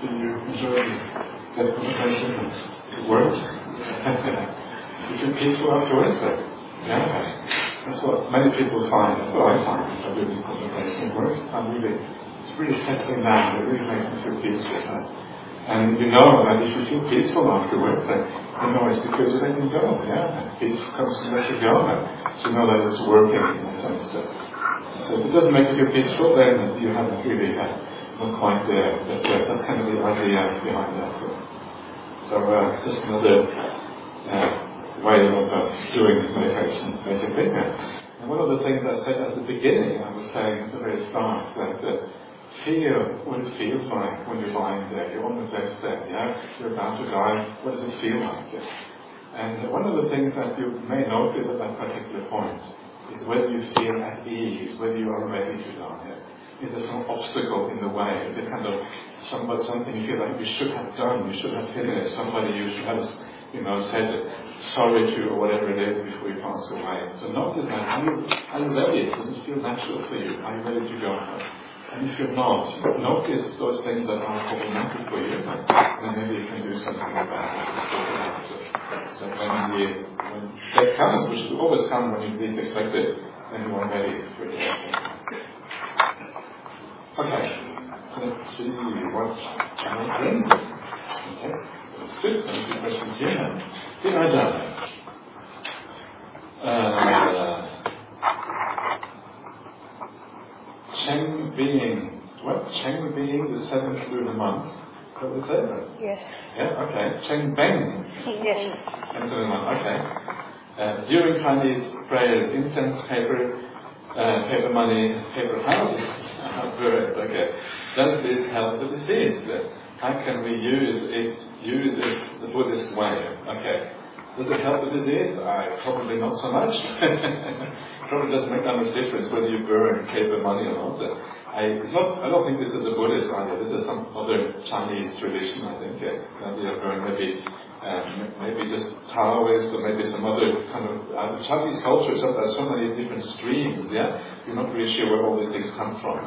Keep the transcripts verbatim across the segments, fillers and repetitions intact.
Do you enjoy this conversation? It works? You feel peaceful afterwards? Yeah? That's what many people find. That's what I find if I do this conversation. It works. I'm really, it's really settling down. It really makes me feel peaceful. Right? And you know that if you feel peaceful afterwards, then you know it's because you're letting go. Yeah? Peace comes to let you go. So you know that it's working in a sense. So if it doesn't make you feel peaceful, then you haven't really uh, not quite there. But uh, that's kind of the idea behind that. So uh, just another uh, way of uh, doing meditation, basically. And one of the things I said at the beginning, I was saying at the very start, that uh, feel what it feels like when you're lying there. You're on the bed there, yeah? You're about to die. What does it feel like? And one of the things that you may notice at that particular point is whether you feel at ease, whether you are ready to die. Is there some obstacle in the way? Is it kind of somewhat something you feel like you should have done, you should have finished, somebody you should have, you know, said sorry to or whatever it is before you pass away? So notice that. Are you, are you ready? Does it feel natural for you? Are you ready to go? And if you're not, notice those things that are problematic for you, then maybe you can do something about it. So when, the, when that comes, which will always come when you least expect it, then you are ready for it. Okay, so let's see what channel brings us. Okay, that's good. There's a few questions here. Here I done. Uh, Cheng being, what? Cheng being the seventh lunar month. Is that what it says? Yes. Yeah, okay. Cheng Beng. Yes. Seventh lunar month, okay. Uh, during Chinese prayer, incense, paper, uh, paper money, paper houses are burned. Okay. Does this help the deceased? How can we use it, use it the Buddhist way? Okay. Does it help the disease? Uh, probably not so much. Probably doesn't make that much difference whether you burn paper money or not. I, it's not. I don't think this is a Buddhist idea. This is some other Chinese tradition, I think. Yeah. The idea of burn maybe, um, maybe just Taoist or maybe some other kind of uh, Chinese culture. Just has so many different streams. Yeah, you're not really sure where all these things come from.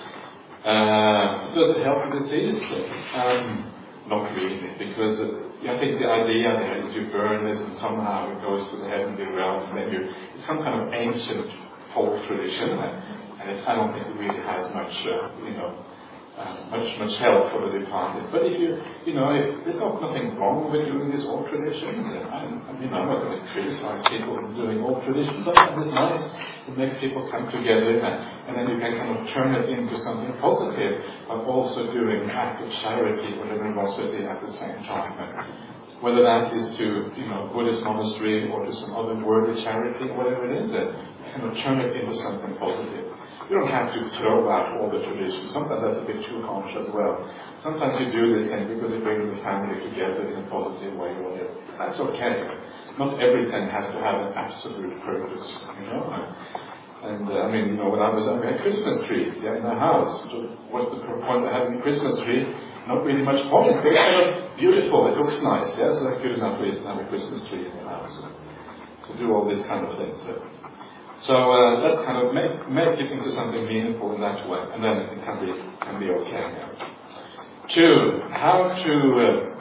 Uh, does it help the disease? Um, not really, because. Uh, I think the idea there is you burn it and somehow it goes to the heavenly realm, and then you, it's some kind of ancient folk tradition, and it, I don't think it really has much, uh, you know, uh, much much help for the departed. But if you, you know, if, there's not nothing wrong with doing these old traditions. And I, I mean, I'm not going to criticize people for doing old traditions. Sometimes it's nice. It makes people come together, and, and then you can kind of turn it into something positive, but also doing act of charity or generosity at the same time. And whether that is to, you know, Buddhist monastery or to some other worthy charity, whatever it is, and kind of turn it into something positive. You don't have to throw out all the traditions. Sometimes that's a bit too harsh as well. Sometimes you do this thing because it brings the family together in a positive way. That's okay. Not everything has to have an absolute purpose, you know. And uh, I mean, you know, when I was, we had Christmas trees, yeah, in the house. So what's the point of having a Christmas tree? Not really much point. They're kind of beautiful. It looks nice, yeah. So that's good enough reason to have a Christmas tree in the house. So do all these kind of things. So. So uh, let's kind of make make it into something meaningful in that way, and then it can be can be okay. Yeah. Two, how to uh,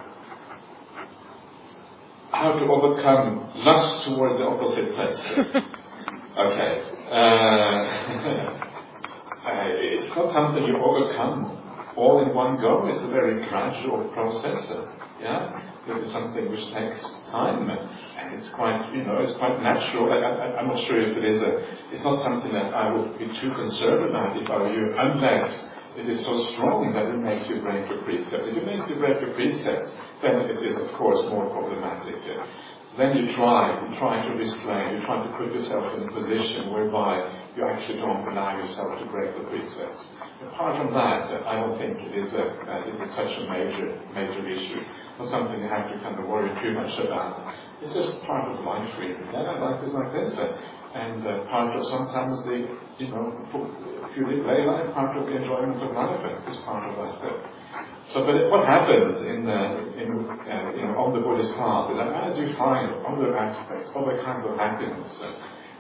how to overcome lust toward the opposite sex. Okay, uh, uh, it's not something you overcome all in one go. It's a very gradual process. Uh, yeah. It is something which takes time, and it's quite, you know, it's quite natural. I, I, I'm not sure if it is a, it's not something that I would be too concerned about if I were you, unless it is so strong that it makes you break your precepts. If it makes you break your precepts, then it is, of course, more problematic. Yeah. So then you try, you try to restrain, you try to put yourself in a position whereby you actually don't allow yourself to break the precepts. Apart from that, I don't think it is a, uh, it is such a major, major issue. Not something you have to kind of worry too much about. It's just part of life, really. Yeah, life is like this, and uh, part of sometimes the, you know, if you live lay life, part of the enjoyment of life is part of that. So, but what happens in, uh, in uh, you know, on the Buddhist path is that as you find other aspects, other kinds of happiness, uh,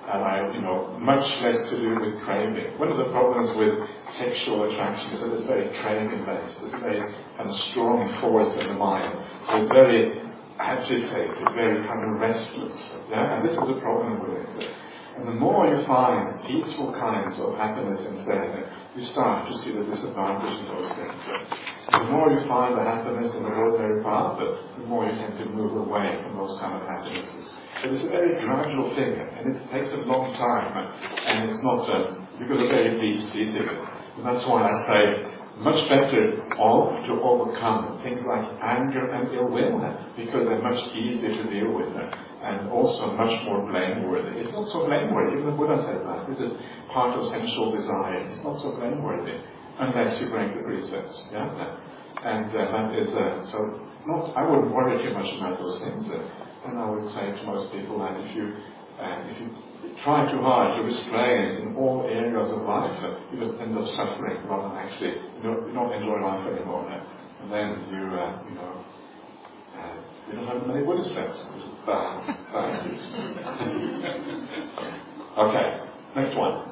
and I, you know, much less to do with craving. One of the problems with sexual attraction is that it's very craving-based. It's a very kind of strong force in the mind. So it's very agitated, very kind of restless. Yeah? And this is the problem with it. And the more you find peaceful kinds of happiness instead, you start to see the disadvantage of those things. The more you find the happiness in the ordinary path, the more you tend to move away from those kind of happinesses. So it's a very gradual thing, and it takes a long time, and it's not, uh, because it's very deep-seated. And that's why I say, much better off to overcome things like anger and ill will, because they're much easier to deal with, and also much more blameworthy. It's not so blameworthy, even the Buddha said that. This is part of sensual desire. It's not so blameworthy, unless you break the precepts. Yeah? And uh, that is, uh, so not, I wouldn't worry too much about those things. Uh, and I would say to most people that if you, uh, if you try too hard to restrain in all areas of life, uh, you just end up suffering rather than actually, you know, you don't enjoy life anymore. Uh, and then you, uh, you know, uh, you don't have many Buddhist friends. Bad, bad news. Okay, next one.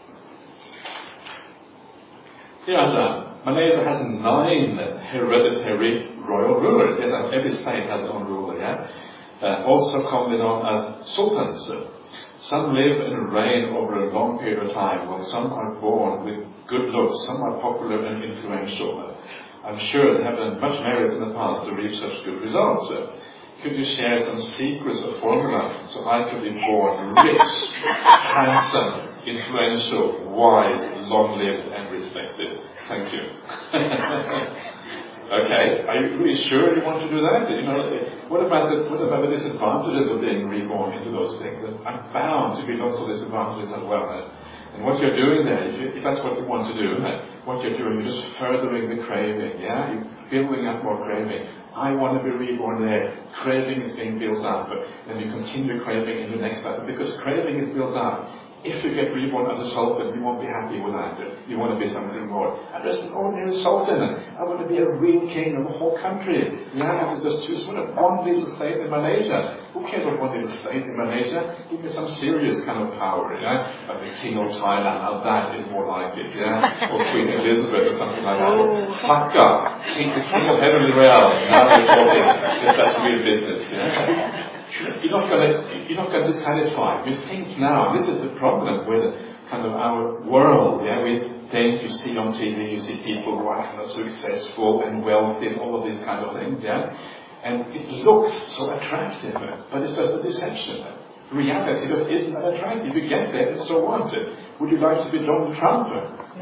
Here's uh, Malaysia has nine hereditary royal rulers. Yes, every state has their own ruler. Yeah, uh, also commonly known as sultans. Some live and reign over a long period of time, while some are born with good looks. Some are popular and influential. I'm sure they have done much merit in the past to reach such good results. Could you share some secrets or formula so I could be born rich, handsome, influential, wise, long-lived, and respected? Thank you. Okay, are you really sure you want to do that? You know, what about the what about the disadvantages of being reborn into those things? I'm bound to be lots of disadvantages as well. And what you're doing there, if, you, if that's what you want to do, what you're doing, you're just furthering the craving. Yeah, you're building up more craving. I want to be reborn there. Craving is being built up, but then you continue craving in the next life. Because craving is built up. If you get reborn as a sultan, you won't be happy with that. You want to be something more. I'm just an ordinary sultan. I want to be a real king of the whole country. Yeah, I just choose one of one little state in Malaysia. Who cares about one little state in Malaysia? Give me some serious kind of power. Yeah, like the king of Thailand. Now that is more like it. Yeah, or Queen Elizabeth or something like that. Hakka, king, the king of heavenly realm. Now we're talking. That's real business. Yeah. You're not going to, you're not going to be satisfied. We think now, this is the problem with kind of our world. Yeah, we think, you see on T V, you see people who are kind of successful and wealthy and all of these kind of things. Yeah, and it looks so attractive, but it's just a deception. Reality just isn't that attractive. You get there, and so what? Would you like to be Donald Trump?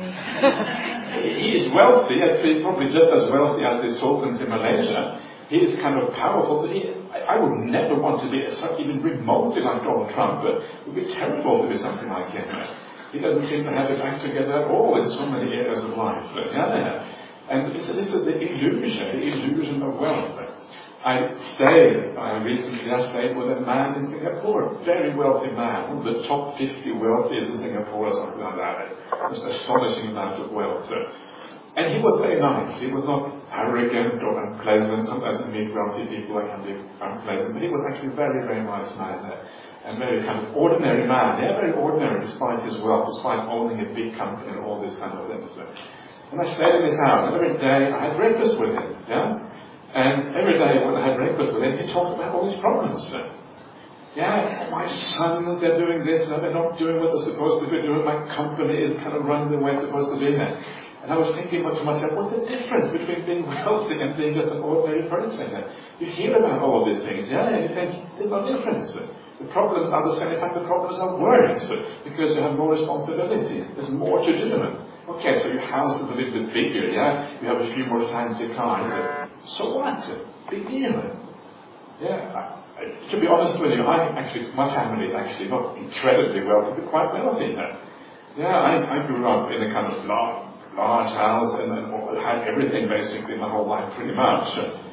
He is wealthy, as probably just as wealthy as the sultans in Malaysia. He is kind of powerful, but he, I, I would never want to be a, even remotely like Donald Trump. But it would be terrible to be something like him. He doesn't seem to have his act together at all in so many areas of life. Yeah, and this, this is the illusion, the illusion of wealth. I stayed, I recently I stayed with a man in Singapore, a very wealthy man, one of the top fifty wealthiest in Singapore or something like that. Just astonishing amount of wealth. And he was very nice. He was not arrogant or unpleasant. Sometimes you meet wealthy people that can be unpleasant. But he was actually a very, very nice man. And very kind of ordinary man. Yeah, very ordinary despite his wealth, despite owning a big company and all these kind of things. And I stayed in his house. And every day I had breakfast with him. Yeah? And every day when I had breakfast with him, he talked about all his problems. Yeah, my sons, they're doing this, and they're not doing what they're supposed to be doing. My company is kind of running the way it's supposed to be. And I was thinking to myself, what's the difference between being wealthy and being just an ordinary person? You hear about all of these things, yeah, and you think, there's no difference. The problems are the same. In fact, the problems are worse, because you have more responsibility. There's more to do. Okay, so your house is a little bit bigger, yeah? You have a few more fancy cars. So what? Big deal. Yeah, I, I, to be honest with you, I actually, my family is actually not incredibly wealthy, but quite wealthy. Yeah, I, I grew up in a kind of large, large house and, and had everything basically my whole life, pretty much.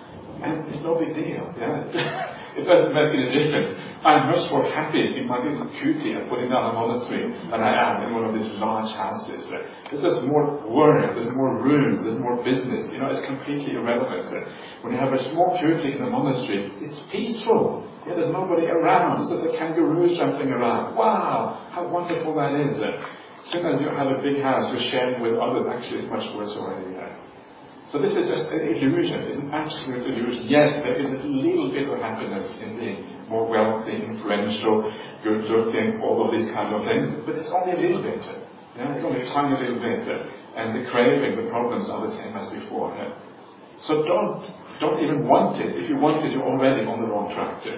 And it's no big deal, yeah. It doesn't make any difference. I'm much more happy in my little cutie at Bodhidharma Monastery than I am in one of these large houses. There's just more work, there's more room, there's more business. You know, it's completely irrelevant. When you have a small cutie in a monastery, it's peaceful. Yeah, there's nobody around. There's a kangaroo jumping around. Wow, how wonderful that is. As soon as you have a big house, you're sharing with others. Actually, it's much worse already. So this is just an illusion. It's an absolute illusion. Yes, there is a little bit of happiness in being more wealthy, influential, good-looking, all of these kind of things, but it's only a little bit. Yeah, it's only a tiny little bit. And the craving, the problems are the same as before. Yeah? So don't, don't even want it. If you want it, you're already on the wrong track. Yeah?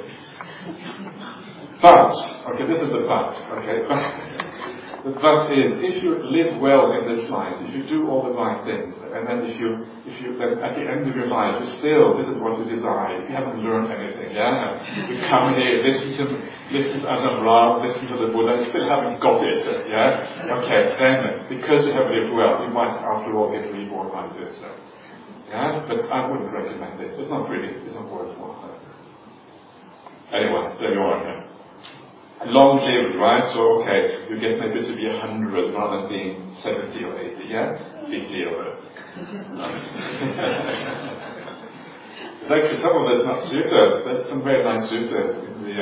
But, okay, this is the but, okay, but. The fact is, if you live well in this life, if you do all the right things, and then if you, if you, then at the end of your life, you still, this is what you desire, if you haven't learned anything, yeah? You come here, listen to, listen to Ajahn Brahm, listen to the Buddha, you still haven't got it, yeah? Okay, then, because you have lived well, you might after all get reborn like this, yeah? But I wouldn't recommend it. It's not really, it's not worthwhile. Anyway, there you are, yeah? Long lived, right? So, okay, you get maybe to be a hundred rather than being seventy or eighty, yeah? Big deal. There's actually some of those not sutras, there's some very nice sutras in the,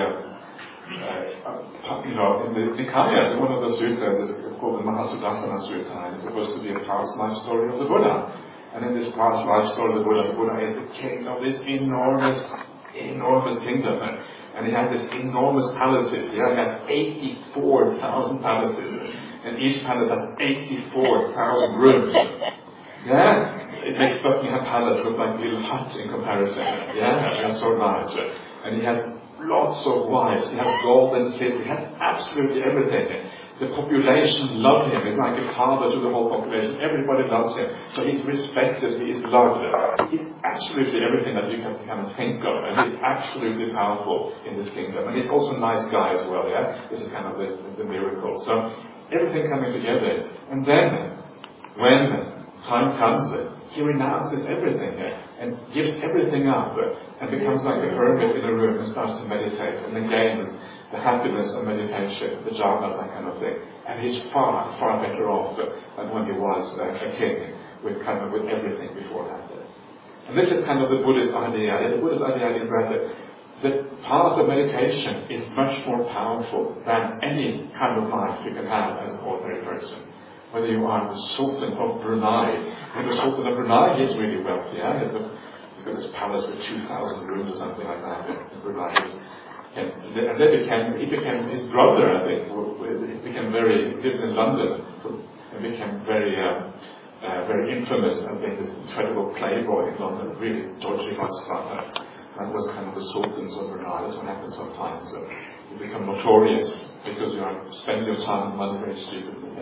uh, uh, you know, in the Nikayas. One of the sutras is called the Mahasudassana Sutta, and it's supposed to be a past life story of the Buddha. And in this past life story of the Buddha, the Buddha is the king of this enormous, enormous kingdom. And he has these enormous palaces. He has eighty-four thousand palaces. And each palace has eighty-four thousand rooms. Yeah? It makes Buckingham Palace look like a little hut in comparison. Yeah? That's so large. And he has lots of wives. He has gold and silver. He has absolutely everything. The population love him. He's like a father to the whole population. Everybody loves him. So he's respected. He is loved. He's absolutely everything that you can kind of think of. And he's absolutely powerful in this kingdom. And he's also a nice guy as well, yeah? This is kind of the, the miracle. So everything coming together. And then, when time comes, he renounces everything and gives everything up and becomes like a hermit in a room and starts to meditate. And again, the happiness of meditation, the jhana, that kind of thing. And he's far, far better off than when he was uh, a king with kind of with everything beforehand. And this is kind of the Buddhist idea. The Buddhist idea is that the path of meditation is much more powerful than any kind of life you can have as an ordinary person. Whether you are the Sultan of Brunei, and the Sultan of Brunei is really wealthy. Yeah? He's, got, he's got this palace with two thousand rooms or something like that in Brunei. And then became, he became his brother, I think, he became very, lived in London, and became very, uh, uh, very infamous as being this incredible playboy in London, really dodgy lifestyle. That was kind of the sultans of Brunei. That's what happens sometimes. So you become notorious because you are spending your time and money very stupidly.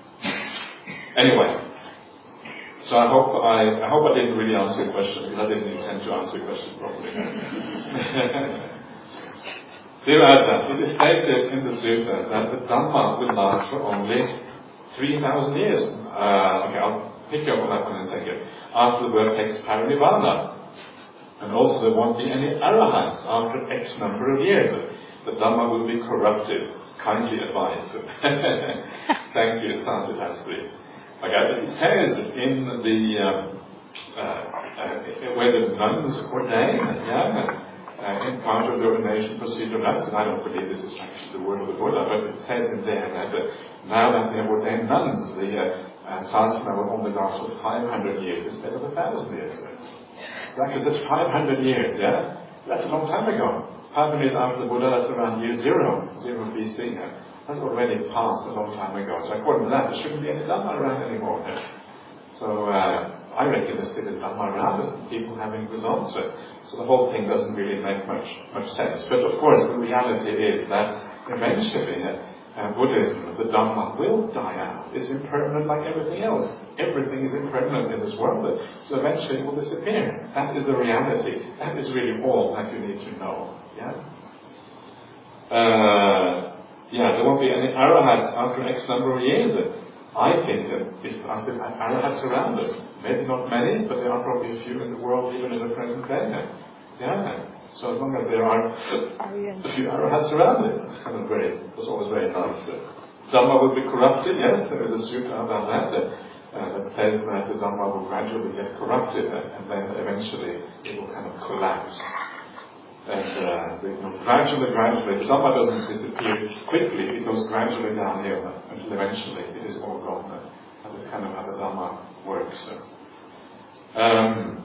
Anyway, so I hope I, I hope I didn't really answer your question, because I didn't intend to answer your question properly. Dear Ajahn, it is stated in the Sutta that the Dhamma will last for only three thousand years. Uh, okay, I'll pick up on that one in a second. After the Buddha takes parinirvana. And also there won't be any arahants after X number of years. The Dhamma will be corrupted. Kindly advised. Thank you, Santi Tastri. Okay, it says in the, um, uh, uh, where the nuns ordain, yeah, Uh, in part of the ordination procedure, and I don't believe this is actually the word of the Buddha, but it says in there that uh, now that they have ordained nuns, the uh, uh, sasana will only last for five hundred years instead of a thousand years. Because it's five hundred years, yeah? That's a long time ago. five hundred years after the Buddha, that's around year zero, zero B C. Yeah? That's already passed a long time ago. So according to that, there shouldn't be any Dhamma around anymore. Yeah? So uh, I reckon there's still a Dhamma around, there's people having results. Uh, So the whole thing doesn't really make much much sense. But of course, the reality is that eventually uh, Buddhism, the Dhamma, will die out. It's impermanent like everything else. Everything is impermanent in this world. So eventually it will disappear. That is the reality. That is really all that you need to know. Yeah? Uh, yeah, there won't be any arahats after X number of years. I think that it's after arahats around us. maybe not many, but there are probably a few in the world even in the present day. Yeah. So as long as there are a few arahats around it, it's kind of very, it was always very nice. Uh, Dhamma will be corrupted, yes, there is a sutta about that, uh, uh, that says that the Dhamma will gradually get corrupted uh, and then eventually it will kind of collapse. And uh, you know, gradually, gradually, the Dhamma doesn't disappear quickly, it goes gradually downhill uh, until eventually it is all gone. Uh, that is kind of how the Dhamma works. Uh. Um,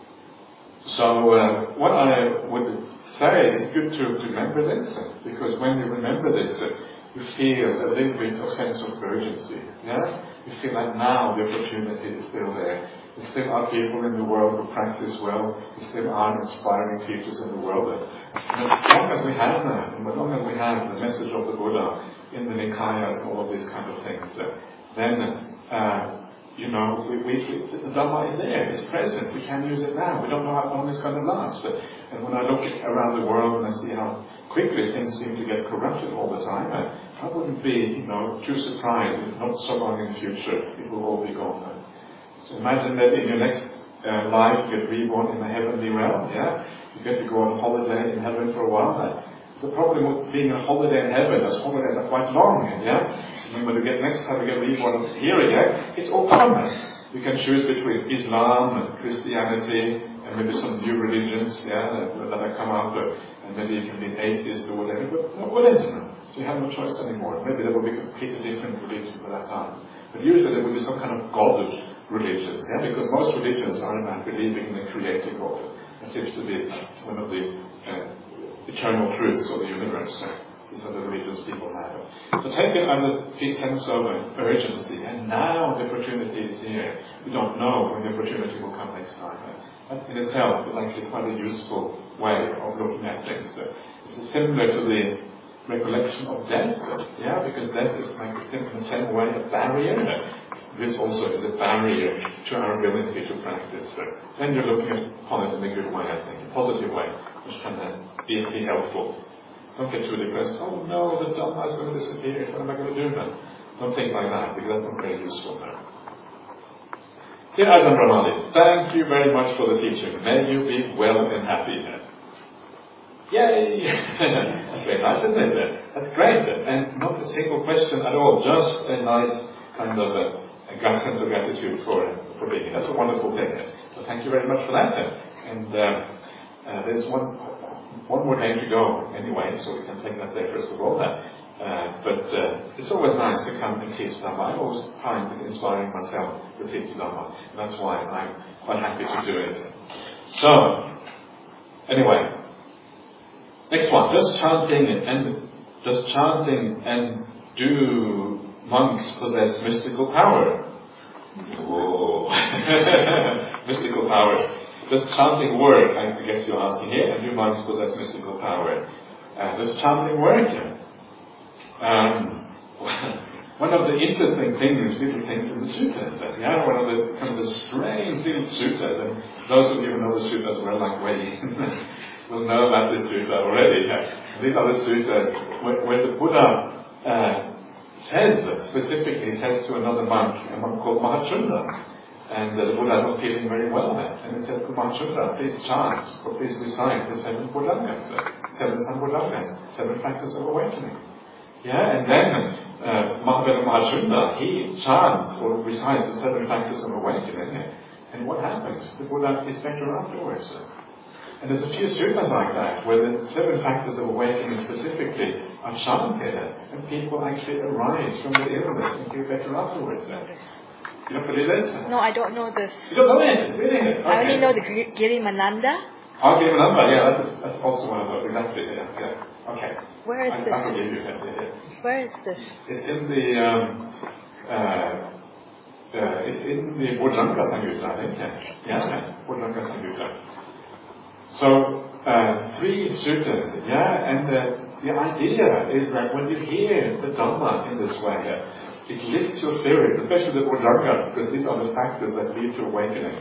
So uh, what I would say is good to remember this, uh, because when you remember this, uh, you feel a little bit of sense of urgency. Yeah, you feel like now the opportunity is still there. There still are people in the world who practice well. There still are inspiring teachers in the world. And as long as we have that, and as long as we have the message of the Buddha in the Nikayas and all of these kind of things, uh, then. Uh, You know, we, we, the Dhamma is there, it's present, we can use it now, we don't know how long it's going to last. And when I look around the world and I see how quickly things seem to get corrupted all the time, I wouldn't be, you know, too surprised if not so long in the future it will all be gone. So imagine that in your next uh, life you get reborn in the heavenly realm, yeah? You get to go on holiday in heaven for a while. The problem with being on holiday in heaven, those holidays are quite long, yeah? So when you get next time you get reborn here again, it's all permanent. You can choose between Islam and Christianity and maybe some new religions, yeah, that, that have come out, and maybe you can be atheist or whatever, but no, what is it? So you have no choice anymore. Maybe there will be a completely different religion by that time. But usually there will be some kind of God religions, yeah, because most religions are about believing in the creator God. That seems to be one of the uh, eternal truths of the universe. Uh, these are the religions people have. So take it under a sense of urgency, and now the opportunity is here. We don't know when the opportunity will come next time. Uh, that in itself is actually quite a useful way of looking at things. Uh, it's similar to the recollection of death, uh, yeah, because death is like in the same way a barrier. Uh, this also is a barrier to our ability to practice. Uh, then you're looking upon it in a good way, I think, a positive way, which can uh, be, be helpful. Don't get too depressed. Oh no, the Dhamma is going to disappear. What am I going to do then? Don't think like that, because that's not very useful now. Dear Ajahn Brahmali, thank you very much for the teaching. May you be well and happy. Yay! That's very nice, isn't it? That's great. And not a single question at all. Just a nice kind of a, a sense of gratitude for, for being here. That's a wonderful thing. So thank you very much for that. And uh, uh, there's one one more day to go anyway, so we can take that there first of all. Uh, but uh, it's always nice to come and teach Dhamma. I always find it inspiring myself to teach Dhamma. And that's why I'm quite happy to do it. So, anyway. Next one, does chanting and does chanting and do monks possess mystical power? Whoa. Mystical power. Does chanting work? I guess you're asking here. And do monks possess mystical power? Uh, does chanting work? Um, one of the interesting things, little things in the suttas, yeah, one of the kind of the strange little suttas, and those of you who know the suttas well, like way, will know about this sutta already. Yeah. These are the suttas where, where the Buddha uh, says, specifically says to another monk, a monk called Mahachunda, and uh, the Buddha is not feeling very well there, and he says to Mahachunda, please chant, or please recite the seven Buddhangas, uh, seven Sambodhangas, seven factors of awakening. Yeah, and then uh, Mahavira Mahachunda, he chants or recites the seven factors of awakening, and what happens? The Buddha is better afterwards. And there's a few suttas like that, where the seven factors of awakening specifically are chanted, and people actually arise from the illness and feel better afterwards. You don't believe this? No, I don't know this. You don't know it? Really? Okay. I only know the Girimananda. Oh, Girimananda, yeah, that's, that's also one of those, exactly, yeah, yeah. Okay. Where is I, this? I forgive you, yeah, yeah. Where is this? It's in the, um, uh, uh, it's in the Bojjhanga Samyutta, I think, yeah. Yeah, Bojjhanga Samyutta. So, uh, three suttas, yeah, and uh, the idea is that when you hear the Dhamma in this way, uh, it lifts your spirit, especially the Bojjhanga, because these are the factors that lead to awakening.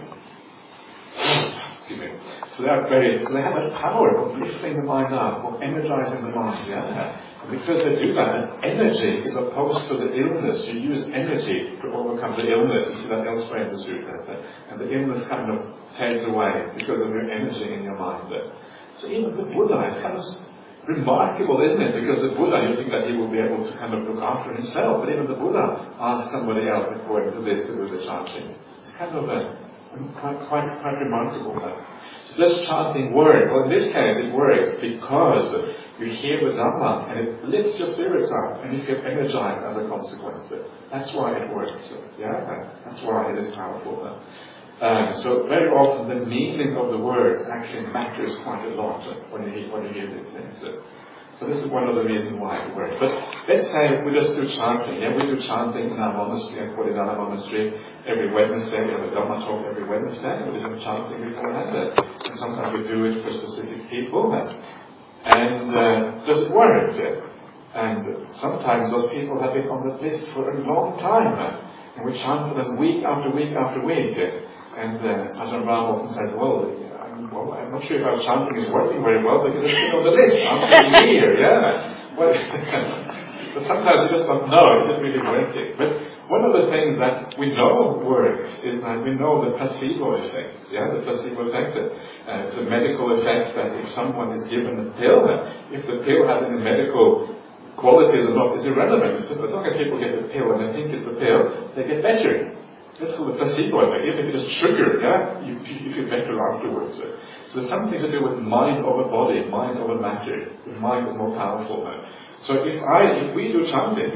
Excuse me. So they are very, so they have a power of lifting the mind up, of energizing the mind, yeah. And because they do that, energy is opposed to the illness. You use energy to overcome the illness. You see that elsewhere in the sutta. And the illness kind of fades away because of your energy in your mind. So even the Buddha is kind of remarkable, isn't it? Because the Buddha, you think that he will be able to kind of look after himself, but even the Buddha asked somebody else, according to this, to do the chanting. It's kind of a, quite, quite, quite remarkable. So this chanting works. Well, in this case, it works because you hear the Dhamma and it lifts your spirits up and you feel energized as a consequence. That's why it works. Yeah, that's why it is powerful. Um, so very often the meaning of the words actually matters quite a lot when you, when you hear these things. So this is one of the reasons why it works. But let's say we just do chanting. Yeah, we do chanting in our monastery, at Bodhidharma Monastery, every Wednesday. We have a Dhamma talk every Wednesday. We do chanting beforehand. And sometimes we do it for specific people. And uh, does it work? And sometimes those people have been on the list for a long time. And we chant for them week after week after week. And uh, Ajahn Brahm often says, well, I'm, well, I'm not sure if our chanting is working very well because it's still on the list after a year, yeah. Well, but sometimes you just don't know, it's not really working. But one of the things that we know works is that we know the placebo effect, yeah, the placebo effect. Uh, it's a medical effect that if someone is given a pill, if the pill has any medical qualities or not is irrelevant. Because as long as people get the pill and they think it's a pill, they get better. That's called the placebo effect. Even if it is sugar, yeah, you, you feel better afterwards. So there's something to do with mind over body, mind over matter. The mind is more powerful. So if I, if we do chanting,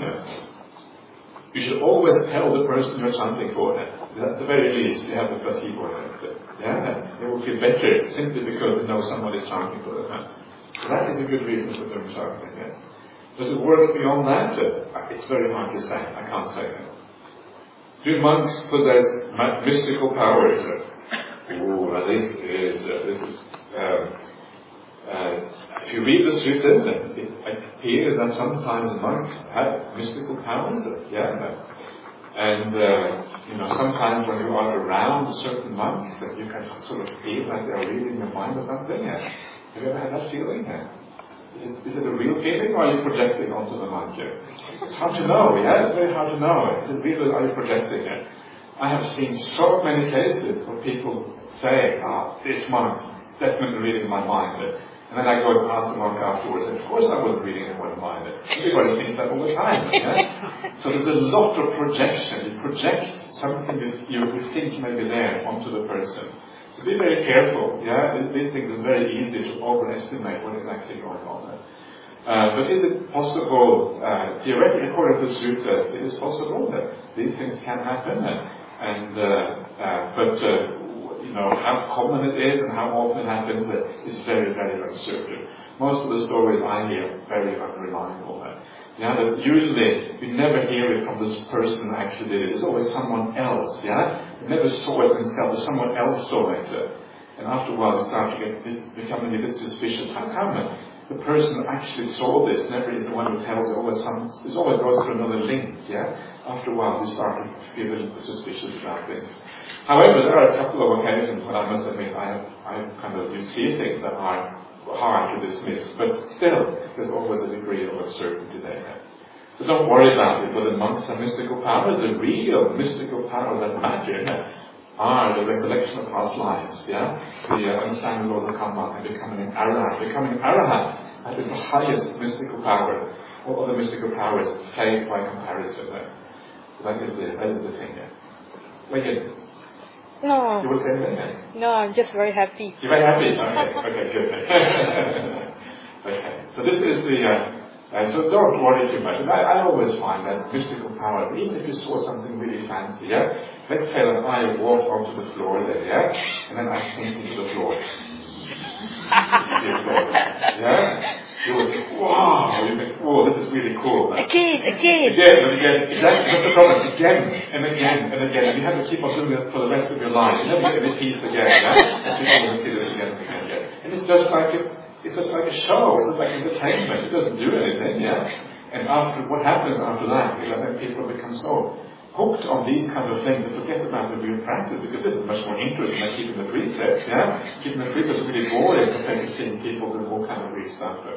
you should always tell the person you're chanting for. At the very least, you have the placebo effect. Yeah, they will feel better simply because they know someone is chanting for them. So that is a good reason for them chanting. Yeah. Does it work beyond that? It's very hard to say. I can't say that. Do monks possess mystical powers? Oh, this is, uh, this is, um, uh, if you read the suttas, it appears that sometimes monks have mystical powers, yeah. And, uh, you know, sometimes when you are around certain monks, you can sort of feel like they are reading your mind or something. Have you ever had that feeling? Is it, is it a real feeling or are you projecting onto the monk here? It's hard to know, yeah? It's very hard to know. Is it real or are you projecting it? I have seen so many cases of people say, ah, this monk definitely reading my mind. And then I go and ask the monk afterwards, and of course I wasn't reading my mind. Everybody thinks that all the time. Yeah? So there's a lot of projection. You project something that you, you think may be there onto the person. So be very careful, yeah? These things are very easy to overestimate what is actually going on. Uh, but is it possible, uh, theoretically, according to the suttas, it is possible that these things can happen, and, uh, uh, but, uh, you know, how common it is and how often it happens is very, very uncertain. Most of the stories I hear are very unreliable. Yeah, that usually we never hear it from this person who actually did it. It's always someone else, yeah? They never saw it themselves, someone else saw it. And after a while they start to get becoming a bit suspicious. How come the person who actually saw this, never the one who tells it, always some, this always goes through another link, yeah? After a while we start to feel a little suspicious about things. However, there are a couple of occasions when I must admit I have, I have kind of, you see things that are hard to dismiss, but still, there's always a degree of uncertainty there. So don't worry about it, whether monks have mystical powers. The real mystical powers that matter are the recollection of past lives, yeah? The uh, understanding of laws of karma and becoming an arahant. Becoming an arahant, that is the highest mystical power. All other mystical powers fade by comparison there. So that is the, that is the thing there. Again. No. You will say anything? No, I'm just very happy. You're very happy? Okay, okay, good. Okay, so this is the, uh, uh, so don't worry too much. And I, I always find that mystical power, even if you saw something really fancy, yeah? Let's say that I walked onto the floor there, yeah? And then I sink into the floor. Yeah? You would think, wow, you think, whoa, this is really cool. Again, again. Again and again. Exactly, that's the problem. Again and again and again. And you have to keep on doing it for the rest of your life. You never get any peace again, yeah? And people will see this again and again and again. And it's just like a, it's just like a show. It's just like entertainment. It doesn't do anything, yeah? And after, what happens after that is that then people become so hooked on these kind of things and forget about the real practice, because this is much more interesting than keeping the precepts, yeah? Keeping the precepts is really boring compared to seeing people do all kind of weird stuff.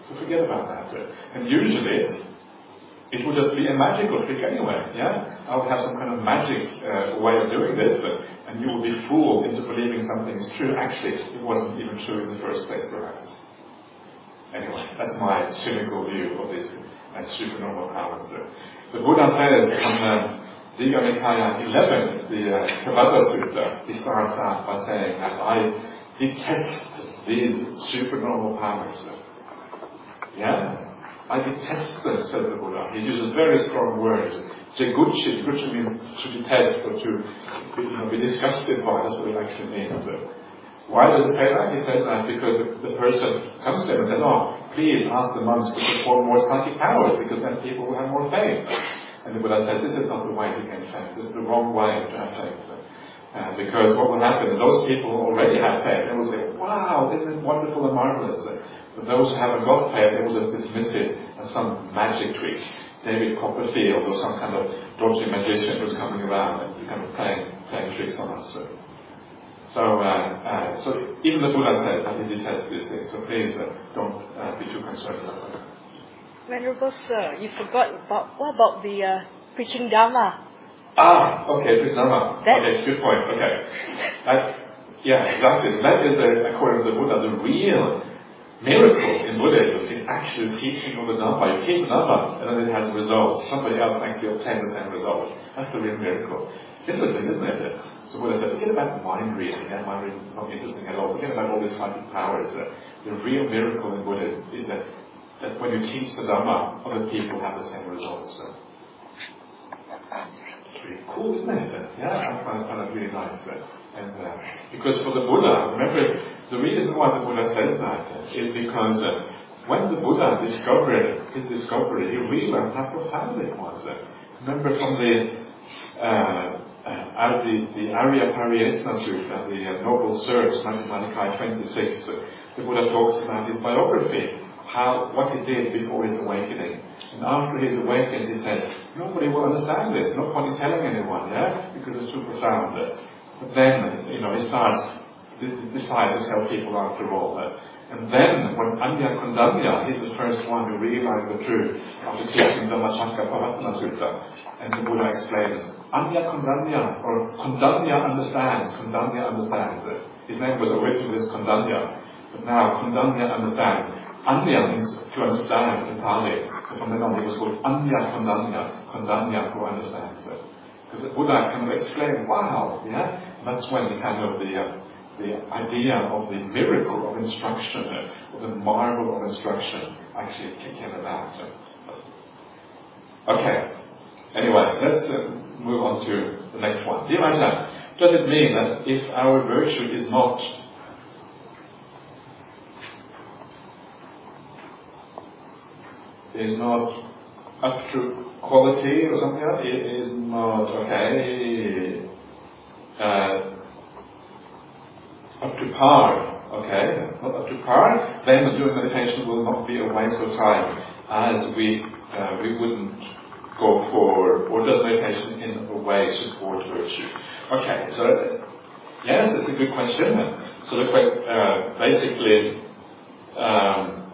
So forget about that. Uh, and usually, it's, it would just be a magical trick anyway, yeah? I would have some kind of magic uh, way of doing this, uh, and you will be fooled into believing something is true. Actually, it wasn't even true in the first place, perhaps. Anyway, that's my cynical view of this uh, supernormal powers. Uh, the Buddha says in uh, Digha Nikaya eleven, it's the uh, Kavada Sutta, he starts out by saying that I detest these supernormal powers. Uh, yeah? I detest them, says the Buddha. He uses very strong words. Jeguchi, jeguchi means to detest or to be, you know, be disgusted by. That's what it actually means. So why does he say that? He says that because the, the person comes to him and says, oh, please ask the monks to perform more psychic powers because then people will have more faith. And the Buddha said, this is not the way to gain faith. This is the wrong way to have faith. Uh, because what will happen, those people who already have faith, they will say, wow, this is wonderful and marvelous. But those who haven't got faith, they will just dismiss it as some magic trick. David Copperfield or some kind of dodgy magician who's coming around and kind of playing, playing tricks on us. So, so, uh, uh, so even the Buddha says that he detests these things. So please uh, don't uh, be too concerned about that. Venerable Sir, you forgot about, what about the uh, preaching Dharma? Ah, okay, preaching Dharma. That, okay, good point. Okay. That, yeah, exactly. So that is, the, according to the Buddha, the real miracle in Buddhism is actually teaching of the Dhamma. You teach the Dhamma and then it has results. Somebody else actually obtains the same result. That's the real miracle. It's interesting, isn't it? So Buddha said, forget about mind reading. Yeah? Mind reading is not interesting at all. Forget about all these psychic powers. Uh, the real miracle in Buddhism is that, that when you teach the Dhamma, other people have the same results. So. It's really cool, isn't it? Yeah, I find, I find it really nice. Uh, and uh, because for the Buddha, remember, the reason why the Buddha says that is because uh, when the Buddha discovered his discovery, he realized how profound it was. Uh, remember from the uh, uh, the, the Arya Pariyesana Sutta, the uh, Noble Search, Nikaya twenty-six, uh, the Buddha talks about his biography, how what he did before his awakening. And after his awakening, he says, nobody will understand this, no point in telling anyone, yeah, because it's too profound. Uh, but then, you know, he starts decides to tell people after all. Uh, and then, when Anya Kondanya, he's the first one who realized the truth after teaching Dhammacakkappavattana Sutta. And the Buddha explains, Anya Kondanya, or Kondanya understands, Kondanya understands. Uh, his name was originally Kondanya, but now Kondanya understands. Anya means to understand in Pali. So from then on he was called Anya Kondanya, Kondanya who understands. Uh, because the Buddha kind of explained, wow, yeah? And that's when the kind of the uh, the idea of the miracle of instruction, uh, of the marvel of instruction, actually came about. Okay. Anyway, let's uh, move on to the next one. Dear Raja, does it mean that if our virtue is not is not up to quality or something like that, it is not okay. Uh, up to par, okay, not up to par, then doing meditation will not be a waste of time, as we uh, we wouldn't go for, or does meditation in a way support virtue? Okay, so yes, that's a good question. So the uh, basically, um,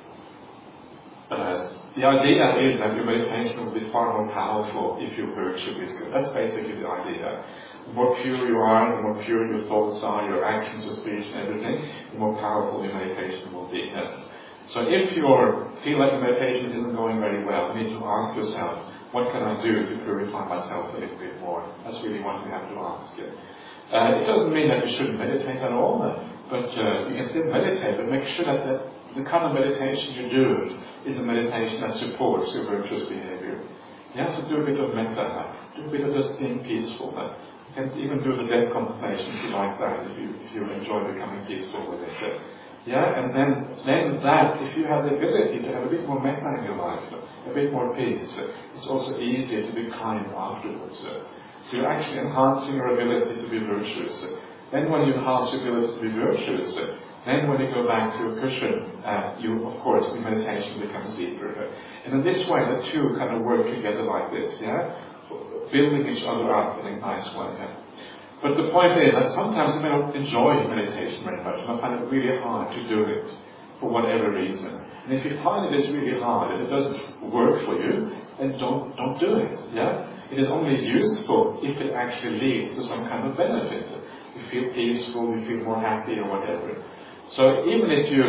uh, the idea is that your meditation will be far more powerful if your virtue is good. That's basically the idea. The more pure you are, the more pure your thoughts are, your actions, your speech, and everything, the more powerful your meditation will be. So if you feel like your meditation isn't going very well, you need to ask yourself, what can I do to purify myself a little bit more? That's really what you have to ask. Uh, it doesn't mean that you shouldn't meditate at all, but uh, you can still meditate, but make sure that the, the kind of meditation you do is, is a meditation that supports your virtuous behavior. Yeah, so do a bit of metta, do a bit of just being peaceful. You can even do the death contemplation if you like that, if you, if you enjoy becoming peaceful with it. Yeah, and then, then that, if you have the ability to have a bit more metta in your life, a bit more peace, it's also easier to be kind afterwards. So you're actually enhancing your ability to be virtuous. Then when you enhance your ability to be virtuous, then when you go back to your cushion, uh, you, of course, the meditation becomes deeper. And in this way, the two kind of work together like this, yeah? Building each other up in a nice way. Yeah? But the point is that sometimes you may not enjoy meditation very much, and I find it really hard to do it. for whatever reason. And if you find it is really hard and it doesn't work for you, then don't don't do it. Yeah, it is only useful if it actually leads to some kind of benefit. You feel peaceful, you feel more happy, or whatever. So even if you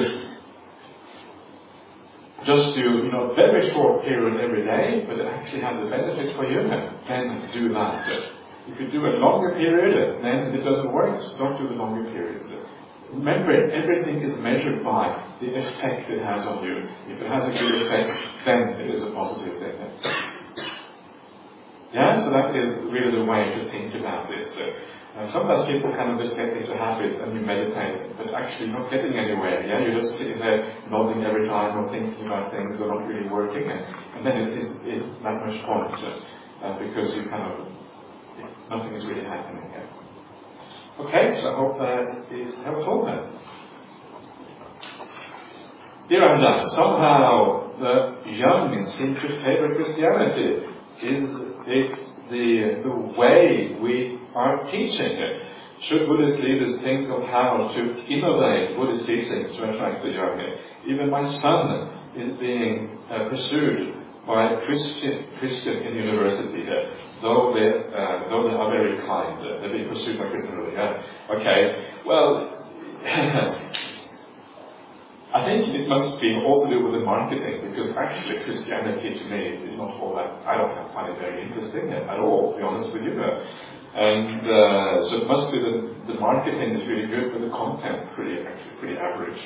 just do, you know, a very short period every day, but it actually has a benefit for you, then do that. If you do a longer period, then it doesn't work, so don't do the longer periods. Remember, everything is measured by the effect it has on you. If it has a good effect, then it is a positive thing. Yeah, so that is really the way to think about this. Uh, sometimes people kind of just get into habits and you meditate, but actually not getting anywhere. Yeah, you're just sitting there nodding every time or thinking about things or not really working, and, and then it is, is that much point uh, because you kind of nothing is really happening. Yeah. Okay, so I hope that is helpful then. Dear Anda, somehow the young seem to favor Christianity. Is it the, the way we are teaching it? Should Buddhist leaders think of how to innovate Buddhist teachings to attract the young? Even my son is being uh, pursued by Christian Christian in university here, though they uh, though they are very kind. Uh, they're being pursued by Christian. Yeah. Okay. Well, I think it must be all to do with the marketing, because actually Christianity to me is not all that. I don't find it very interesting at all, to be honest with you. And uh, so it must be that the marketing is really good, but the content pretty actually pretty average.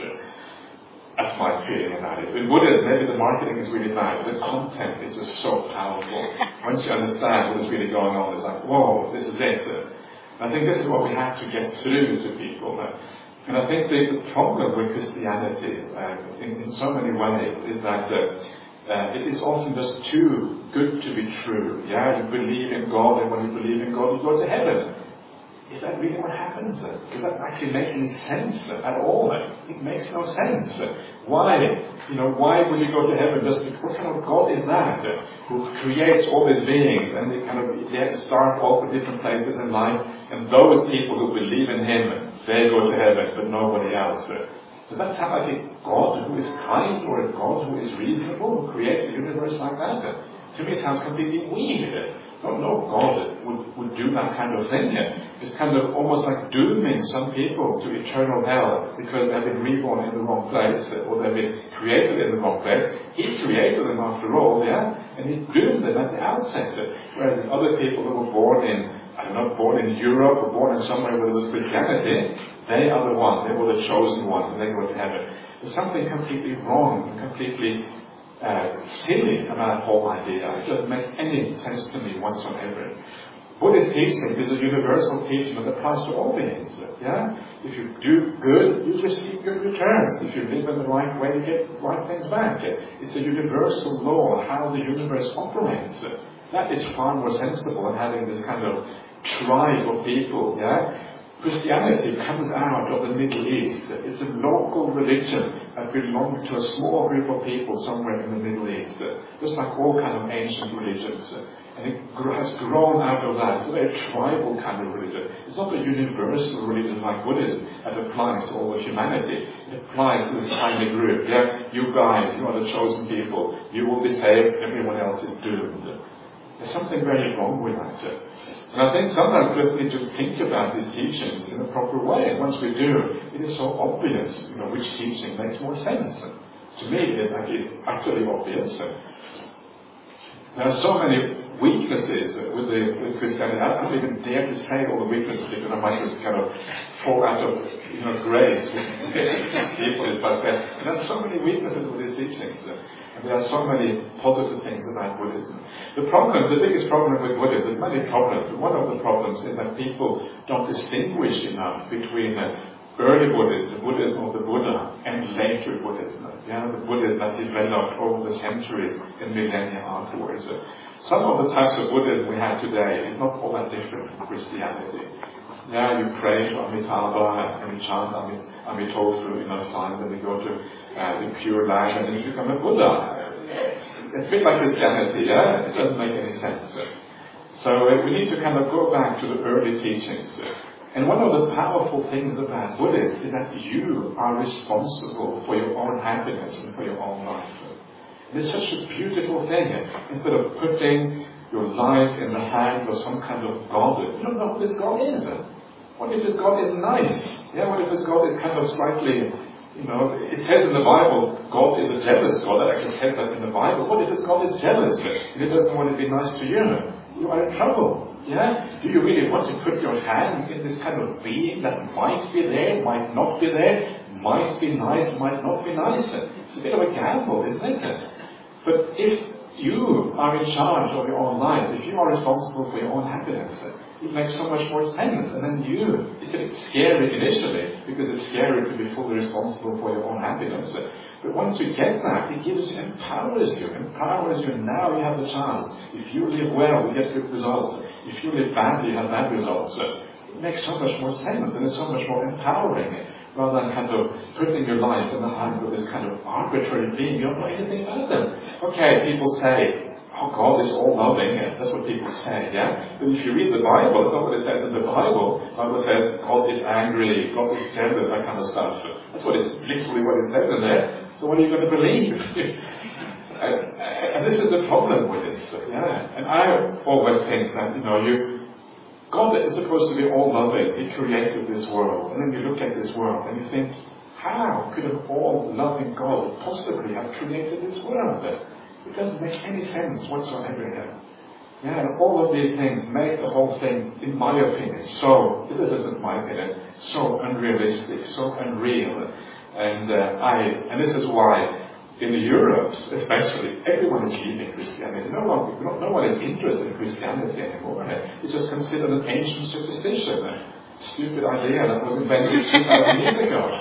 That's my feeling about it. With Buddhism, maybe the marketing is really bad, but the content is just so powerful. Once you understand what is really going on, it's like, whoa, this is it. I think this is what we have to get through to people. And I think the, the problem with Christianity, uh, in, in so many ways, is that uh, uh, it is often just too good to be true. Yeah, you believe in God, and when you believe in God, you go to heaven. Is that really what happens? Does that actually make any sense at all? It makes no sense. Why? You know, why would you go to heaven? Just what kind of God is that? Who creates all these beings, and they kind of they start off at different places in life, and those people who believe in Him, they go to heaven, but nobody else. Does that sound like a God who is kind, or a God who is reasonable, who creates a universe like that? To me, it sounds completely weird. No, no God would, would do that kind of thing. It's kind of almost like dooming some people to eternal hell because they've been reborn in the wrong place, or they've been created in the wrong place. He created them after all, yeah, and He doomed them at the outset. Whereas other people who were born in, I don't know, born in Europe or born in somewhere where there was Christianity, they are the ones, they were the chosen ones, and they go to heaven. There's something completely wrong, completely Uh, silly about that whole idea. It doesn't make any sense to me whatsoever. Buddhist teaching is a universal teaching that applies to all beings. Yeah? If you do good, you receive good returns. If you live in the right way, you get right things back. It's a universal law of how the universe operates. That is far more sensible than having this kind of tribe of people. Yeah? Christianity comes out of the Middle East. It's a local religion that belongs to a small group of people somewhere in the Middle East, just like all kind of ancient religions. And it has grown out of that. It's a very tribal kind of religion. It's not a universal religion like Buddhism that applies to all of humanity. It applies to this tiny group. Yeah, you guys, you are the chosen people. You will be saved. Everyone else is doomed. There's something very wrong with that. And I think sometimes we just need to think about these teachings in a proper way. And once we do, it is so obvious, you know, which teaching makes more sense. To me, it actually is utterly obvious. There are so many weaknesses with, the, with Christianity. I don't even dare to say all the weaknesses because I might just kind of fall out of, you know, grace with people. But there are so many weaknesses with these teachings. And there are so many positive things about Buddhism. The problem, the biggest problem with Buddhism, there's many problems, but one of the problems is that people don't distinguish enough between uh, early Buddhism, the Buddhism of the Buddha, and later Buddhism. Yeah, the Buddhism that developed over the centuries and millennia afterwards. Some of the types of Buddhism we have today is not all that different from Christianity. Yeah, you pray to Amitabha and you chant Amitofu enough times, and you go to uh, the pure land and then you become a Buddha. It's a bit like Christianity, yeah? It doesn't make any sense. So uh, we need to kind of go back to the early teachings. And one of the powerful things about Buddhism is that you are responsible for your own happiness and for your own life. And it's such a beautiful thing. Instead of putting your life in the hands of some kind of God, you don't know who this God is. What if this God is nice? Yeah, what if this God is kind of slightly, you know, it says in the Bible, God is a jealous God. That actually says that in the Bible. What if this God is jealous and he doesn't want to be nice to you? You are in trouble. Yeah? Do you really want to put your hands in this kind of being that might be there, might not be there, might be nice, might not be nice? It's a bit of a gamble, isn't it? But if you are in charge of your own life, if you are responsible for your own happiness, it makes so much more sense. And then you, it's a bit scary initially, because it's scary to be fully responsible for your own happiness. But once you get that, it gives you, empowers you, empowers you, and now you have the chance. If you live well, you get good results. If you live badly, you have bad results. It makes so much more sense, and it's so much more empowering, rather than kind of putting your life in the hands of this kind of arbitrary being. You don't know anything about them. Okay, people say, oh, God is all-loving. That's what people say, yeah? But if you read the Bible, that's not what it says in the Bible. The Bible says God is angry, God is jealous, that kind of stuff. That's what it's literally what it says in there. So what are you going to believe? and, and this is the problem with this, yeah? And I always think that, you know, you God is supposed to be all-loving. He created this world. And then you look at this world and you think, how could an all-loving God possibly have created this world? It doesn't make any sense whatsoever here. Yeah, and all of these things make the whole thing, in my opinion, so, this is just my opinion, so unrealistic, so unreal. And uh, I, and this is why in Europe, especially, everyone is leaving Christianity. No one, no, no one is interested in Christianity anymore. It's just considered an ancient superstition. A stupid idea that was invented two thousand years ago.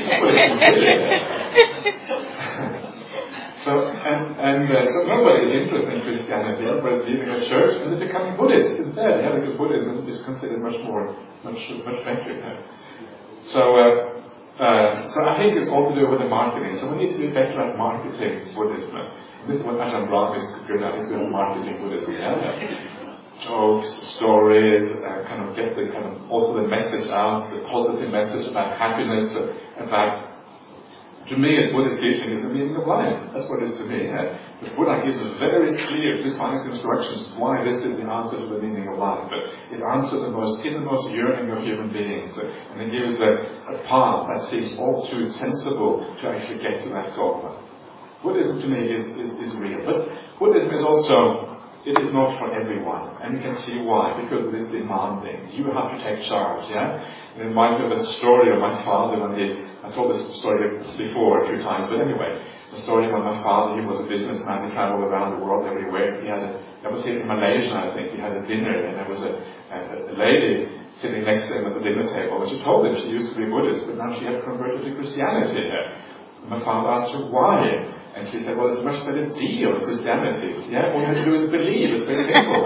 so, and, and uh, so nobody is interested in Christianity. Everybody is leaving the church and they're becoming Buddhists instead. Yeah, because Buddhism is considered much more, much, much better. So, uh, Uh, so I think it's all to do with the marketing. So we need to be better at marketing Buddhism. This is what Ajahn Brahm is good at. He's good at marketing Buddhism. Yeah? Jokes, stories, uh, kind of get the kind of also the message out, the positive message about happiness, uh, about. To me, Buddhist teaching is the meaning of life. That's what it is to me. Yeah? The Buddha gives very clear, precise instructions why this is the answer to the meaning of life. But it answers the most innermost yearning of human beings. And it gives a, a path that seems all too sensible to actually get to that goal. Buddhism to me is, is, is real. But Buddhism is also, it is not for everyone. And you can see why. Because it is demanding. You have to take charge. Yeah? It reminds me of a story of my father when he, I told this story before a few times, but anyway, the story when my father, he was a businessman, he traveled around the world everywhere. He had a, I was here in Malaysia, I think, he had a dinner, and there was a, a, a lady sitting next to him at the dinner table, and she told him she used to be Buddhist, but now she had converted to Christianity. And my father asked her why, and she said, well, it's a much better deal in Christianity. Yeah, all you have to do is believe, it's very simple.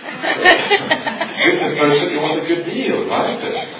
Business person, you want a good deal, right?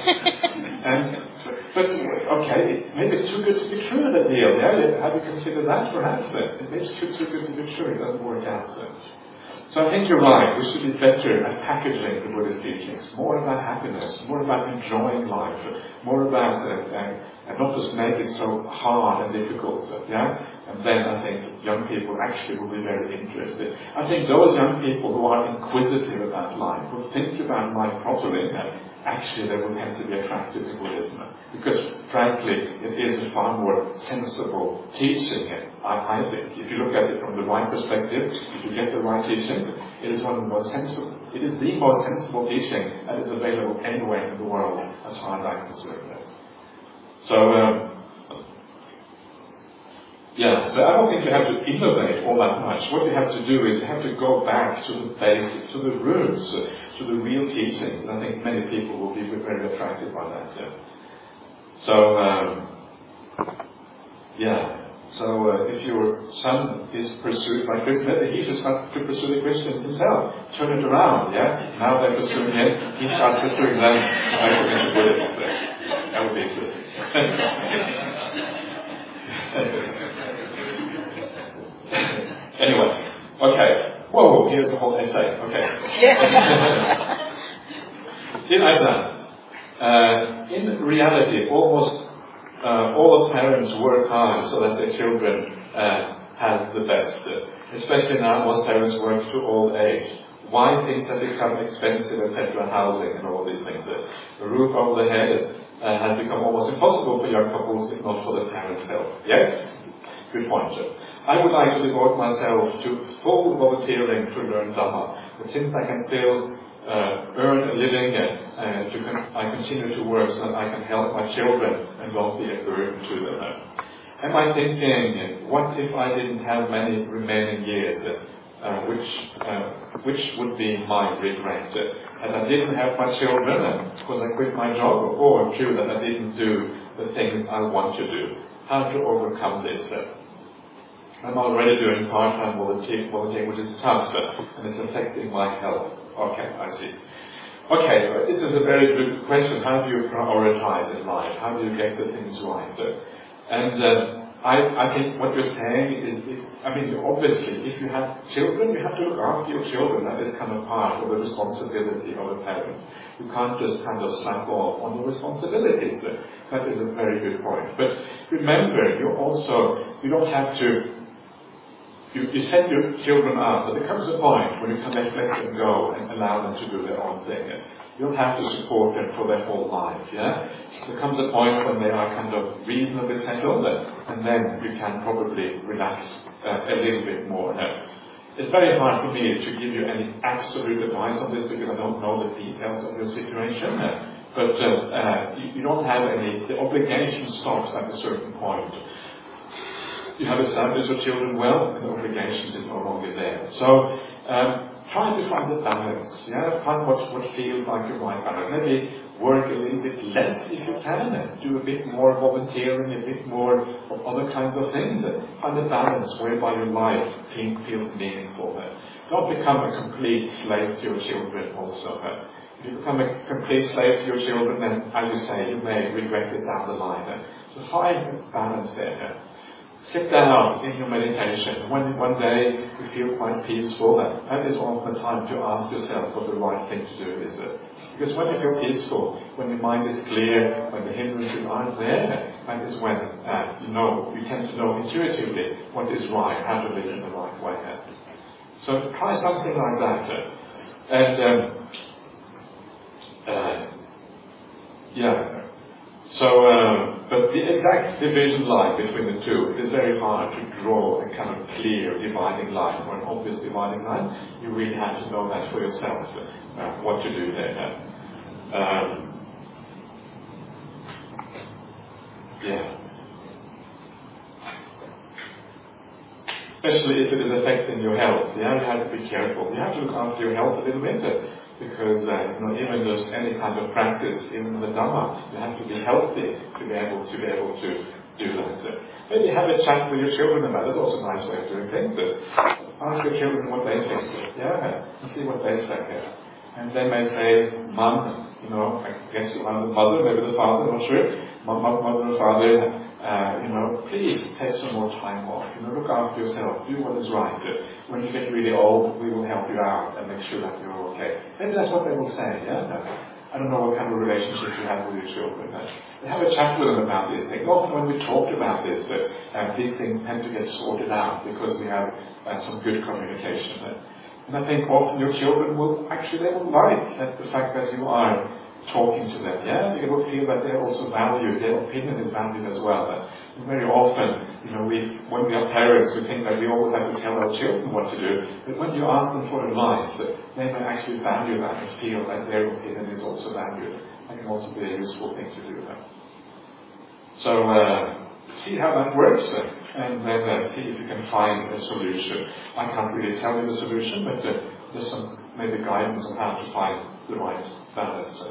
And But, okay, maybe it's too good to be true, that deal, yeah? Have you considered that, perhaps? Maybe it's too, too good to be true, it doesn't work out. So I think you're right, we should be better at packaging the Buddhist teachings. More about happiness, more about enjoying life, more about, uh, uh, and not just make it so hard and difficult, yeah? And then I think young people actually will be very interested. I think those young people who are inquisitive about life, who think about life properly, uh, actually they will tend to be attracted to Buddhism. Because frankly, it is a far more sensible teaching, I, I think. If you look at it from the right perspective, if you get the right teaching, it is one of the most sensible, it is the most sensible teaching that is available anywhere in the world, as far as I'm concerned. So, um, yeah, so I don't think you have to innovate all that much. What you have to do is you have to go back to the basic, to the roots, to the real teachings. And I think many people will be very attracted by that. Yeah. So, um, yeah. So uh, if your son is pursued by Christianity, he should start to pursue the Christians himself. Turn it around, yeah? Now they're pursuing him, he starts pursuing them. I will get to Buddhism. That would be interesting. Anyway, okay. Whoa, here's a whole essay. Okay. In Ajahn, Uh, in reality, almost uh, all parents work hard so that their children uh, has the best. Especially now, most parents work to old age. Why things have become expensive, et cetera, housing and all these things. The roof over the head uh, has become almost impossible for young couples, if not for the parents' help. Yes? Good point. I would like to devote myself to full volunteering to learn Dhamma. But since I can still uh, earn a living, uh, uh, to con- I continue to work so that I can help my children and not be a burden to them. Uh, am I thinking, what if I didn't have many remaining years? Uh, uh, which uh, which would be my regret? Uh, and I didn't have my children uh, because I quit my job, or true that I didn't do the things I want to do. How to overcome this? Uh, I'm already doing part-time volunteering, volunteering which is tough, uh, and it's affecting my health. Okay, I see. Okay, uh, this is a very good question. How do you prioritize in life? How do you get the things right? Uh, and uh, I, I think what you're saying is, is, I mean, obviously, if you have children, you have to look after your children. That is kind of part of the responsibility of a parent. You can't just kind of slack off on your responsibilities. Uh, that is a very good point. But remember, you also, you don't have to You, you send your children out, but there comes a point when you can let them go and allow them to do their own thing. You don't have to support them for their whole life, yeah? There comes a point when they are kind of reasonably settled, and then you can probably relax uh, a little bit more. Now, it's very hard for me to give you any absolute advice on this because I don't know the details of your situation. But uh, uh, you, you don't have any, the obligation stops at a certain point. You have established your children well, and the obligation is no longer there. So, um, try to find the balance, yeah? Find what, what feels like your right balance. Maybe work a little bit less if you can, and do a bit more volunteering, a bit more of other kinds of things. Find a balance whereby your life feels meaningful. Don't become a complete slave to your children also. If you become a complete slave to your children, then, as you say, you may regret it down the line. So find a balance there. Sit down in your meditation. When one day you feel quite peaceful, that is often the time to ask yourself what the right thing to do is. Because when you feel peaceful, when your mind is clear, when the hindrances aren't there, that is when uh, you know, you tend to know intuitively what is right, how to live in the right way. So try something like that. And um, uh, yeah. So, uh, but the exact division line between the two, it is very hard to draw a kind of clear dividing line or an obvious dividing line. You really have to know that for yourself, uh, what to do there. Um, yeah. Especially if it is affecting your health, yeah, you have to be careful. You have to look after your health a little bit. Because uh, you know, even just any kind of practice, even the Dhamma, you have to be healthy to be able to be able to do that. So maybe have a chat with your children about it. That's also a nice way of doing things. So ask your children what they think. So, yeah, and see what they say. And they may say, "Mom, you know, I guess you are the mother, maybe the father, I'm not sure. Mom, mother and father, uh, you know, please take some more time off. You know, look after yourself. Do what is right. When you get really old, we will help you out and make sure that you're okay." Maybe that's what they will say, yeah? I don't know what kind of relationship you have with your children. But have a chat with them about these things. Often when we talk about this, uh, uh, these things tend to get sorted out because we have uh, some good communication. And I think often your children will, actually, they will like that the fact that you are talking to them, yeah? They will feel that they're also valued, their opinion is valued as well. And very often, you know, we, when we are parents, we think that we always have to tell our children what to do. But when you ask them for advice, they may actually value that and feel that their opinion is also valued. That can also be a useful thing to do. So, uh, see how that works, and then uh, see if you can find a solution. I can't really tell you the solution, but uh, there's some maybe guidance on how to find the right balance.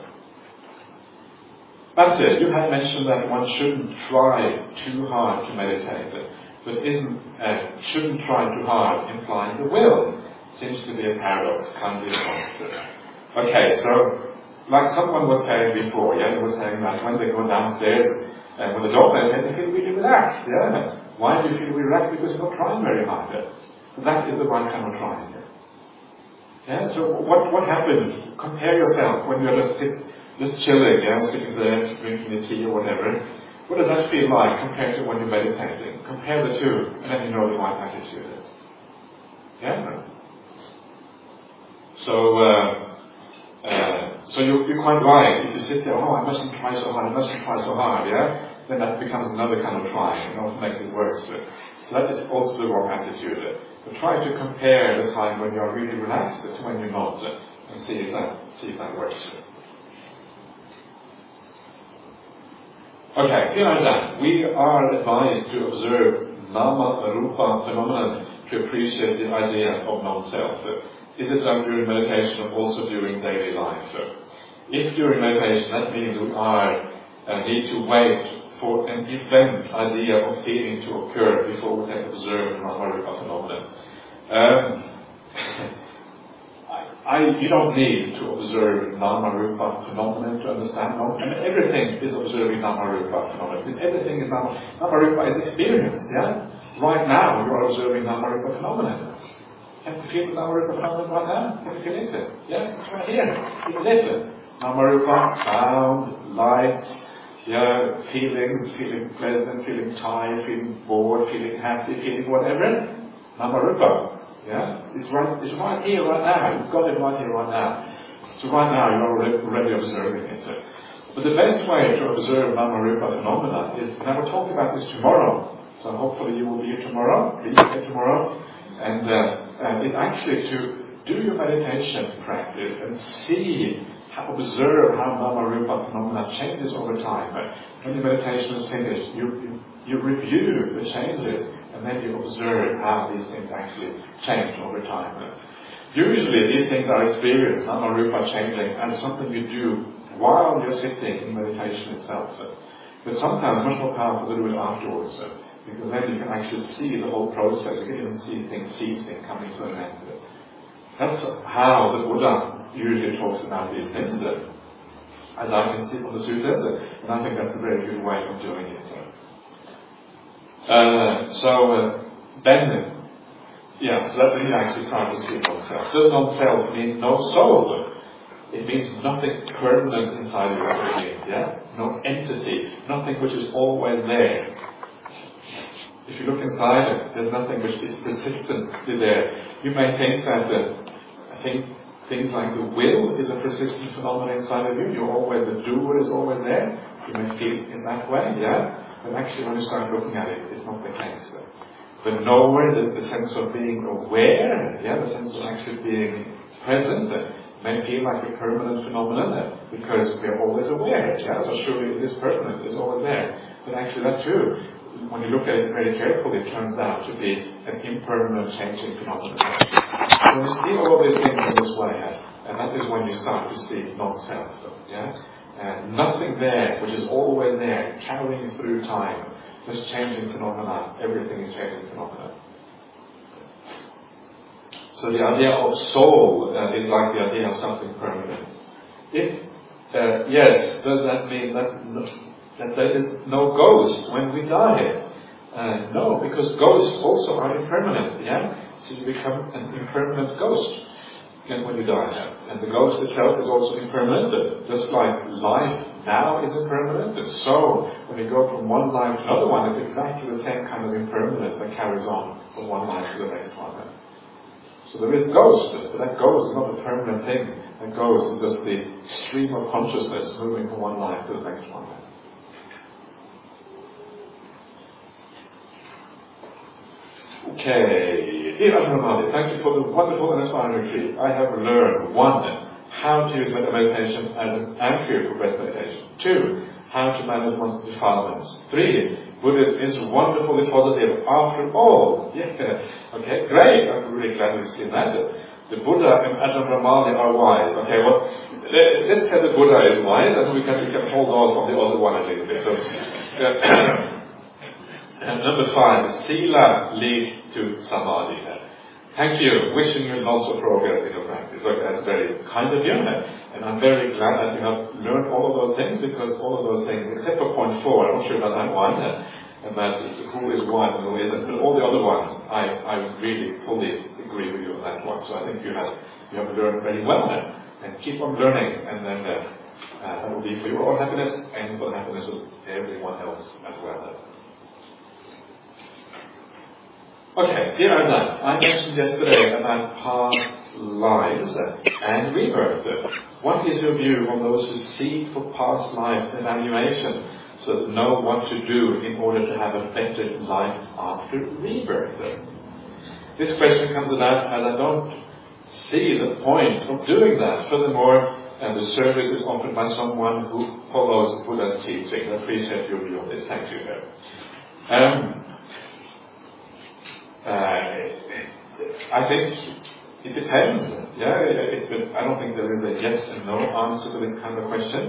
But uh, you had mentioned that one shouldn't try too hard to meditate, but isn't uh, shouldn't try too hard implying the will? Seems to be a paradox, can't be a Okay, so like someone was saying before, yeah, they were saying that when they go downstairs uh, with the dog, they feel really relaxed, yeah. Why do you feel relaxed? Because you're not trying very hard. So that is the right kind of trying. Yeah, so what, what happens? Compare yourself when you're just sit, just chilling, yeah, sitting there, drinking your tea or whatever. What does that feel like compared to when you're meditating? Compare the two, and then you know the right attitude is. Yeah? So, uh, uh, so you're, you're quite right. If you sit there, oh, I mustn't try so hard, I mustn't try so hard, yeah? Then that becomes another kind of trying, and often makes it worse. So, so that is also the wrong attitude. But try to compare the time when you're really relaxed to when you're not, and see if that, see if that works. Okay, here I am. We are advised to observe nama rupa phenomenon to appreciate the idea of non-self. Is it done during meditation or also during daily life? If during meditation, that means we are uh, need to wait for an event idea of feeling to occur before we can observe nama rupa phenomenon. Um, I, you don't need to observe nama rupa phenomenon to understand nama. I mean, everything is observing nama rupa phenomenon because everything is nama. Nama rupa is experience. Yeah, right now you are observing nama rupa phenomenon. Can you feel the nama rupa phenomenon right now? Can you feel it? Yeah, it's right here. It's it. Nama rupa, sound, lights, yeah, feelings, feeling pleasant, feeling tired, feeling bored, feeling happy, feeling whatever. Nama rupa. Yeah, it's right. It's right here, right now. You've got it right here, right now. So right now you're already, already observing it. But the best way to observe nama rupa phenomena is, and I will talk about this tomorrow. So hopefully you will be here tomorrow. Please be here tomorrow. And uh, uh, is actually to do your meditation practice and see, how, observe how nama rupa phenomena changes over time. When your meditation is finished, you you, you review the changes. And then you observe how these things actually change over time. Usually these things are experienced, nama rupa changing, as something you do while you're sitting in meditation itself. But sometimes much more powerful to do it afterwards, because then you can actually see the whole process. You can even see things ceasing, coming to an end. That's how the Buddha usually talks about these things, as I can see from the sutras, and I think that's a very good way of doing it. Uh, so uh, then, yeah, so that really actually starts to see non-self. Does non-self mean no soul? It means nothing permanent inside of your being, yeah? No entity, nothing which is always there. If you look inside it, there's nothing which is persistently there. You may think that, uh, I think things like the will is a persistent phenomenon inside of you. You're always, the doer is always there. You may feel in that way, yeah? But actually, when you start looking at it, it's not the case. The knower, the, the sense of being aware, yeah, the sense of actually being present, uh, may feel like a permanent phenomenon uh, because we are always aware. Yeah, so surely it is permanent, it's always there. But actually, that too, when you look at it very carefully, it turns out to be an impermanent, changing phenomenon. So when you see all of these things in this way, uh, and that is when you start to see non-self. Yeah. And nothing there, which is always there, carrying through time, just changing phenomena. Everything is changing phenomena. So the idea of soul uh, is like the idea of something permanent. If uh, yes, does that mean that that there is no ghost when we die? Uh, no, because ghosts also are impermanent. Yeah, so you become an impermanent ghost. And when you die, and the ghost itself is also impermanent, just like life now is impermanent. And so, when you go from one life to another one, it's exactly the same kind of impermanence that carries on from one life to the next one. So there is ghost, but that ghost is not a permanent thing. That ghost is just the stream of consciousness moving from one life to the next one. Okay, dear Ajahn, thank you for the wonderful and inspiring retreat. I have learned, one, how to use meditation as an anchor for breath meditation. Two, how to manage one's defilements. Three, Buddhism is wonderfully positive after all. Yeah, okay, great. I'm really glad we've seen that. The Buddha and Ajahn Brahmali are wise. Okay, well, let's say the Buddha is wise, and we can, we can hold on from the other one a little bit. So, uh, And number five, Sila leads to Samadhi. Thank you. Wishing you lots of progress in your practice. Okay, that's very kind of you. And I'm very glad that you have learned all of those things, because all of those things, except for point four, I'm not sure about that one, and that who is one and who isn't, but all the other ones, I, I really fully agree with you on that one. So I think you have, you have learned very well then. And keep on learning, and then uh, Uh, that will be for your own happiness and for the happiness of everyone else as well. Okay, here I'm done. I mentioned yesterday about past lives and rebirth. What is your view on those who seek for past life evaluation so that know what to do in order to have a better life after rebirth? This question comes about as I don't see the point of doing that. Furthermore, and the service is offered by someone who follows Buddha's teaching. I appreciate your view on this. Thank you. Um, uh, I think it depends. Yeah, it's been, I don't think there is a yes and no answer to this kind of question.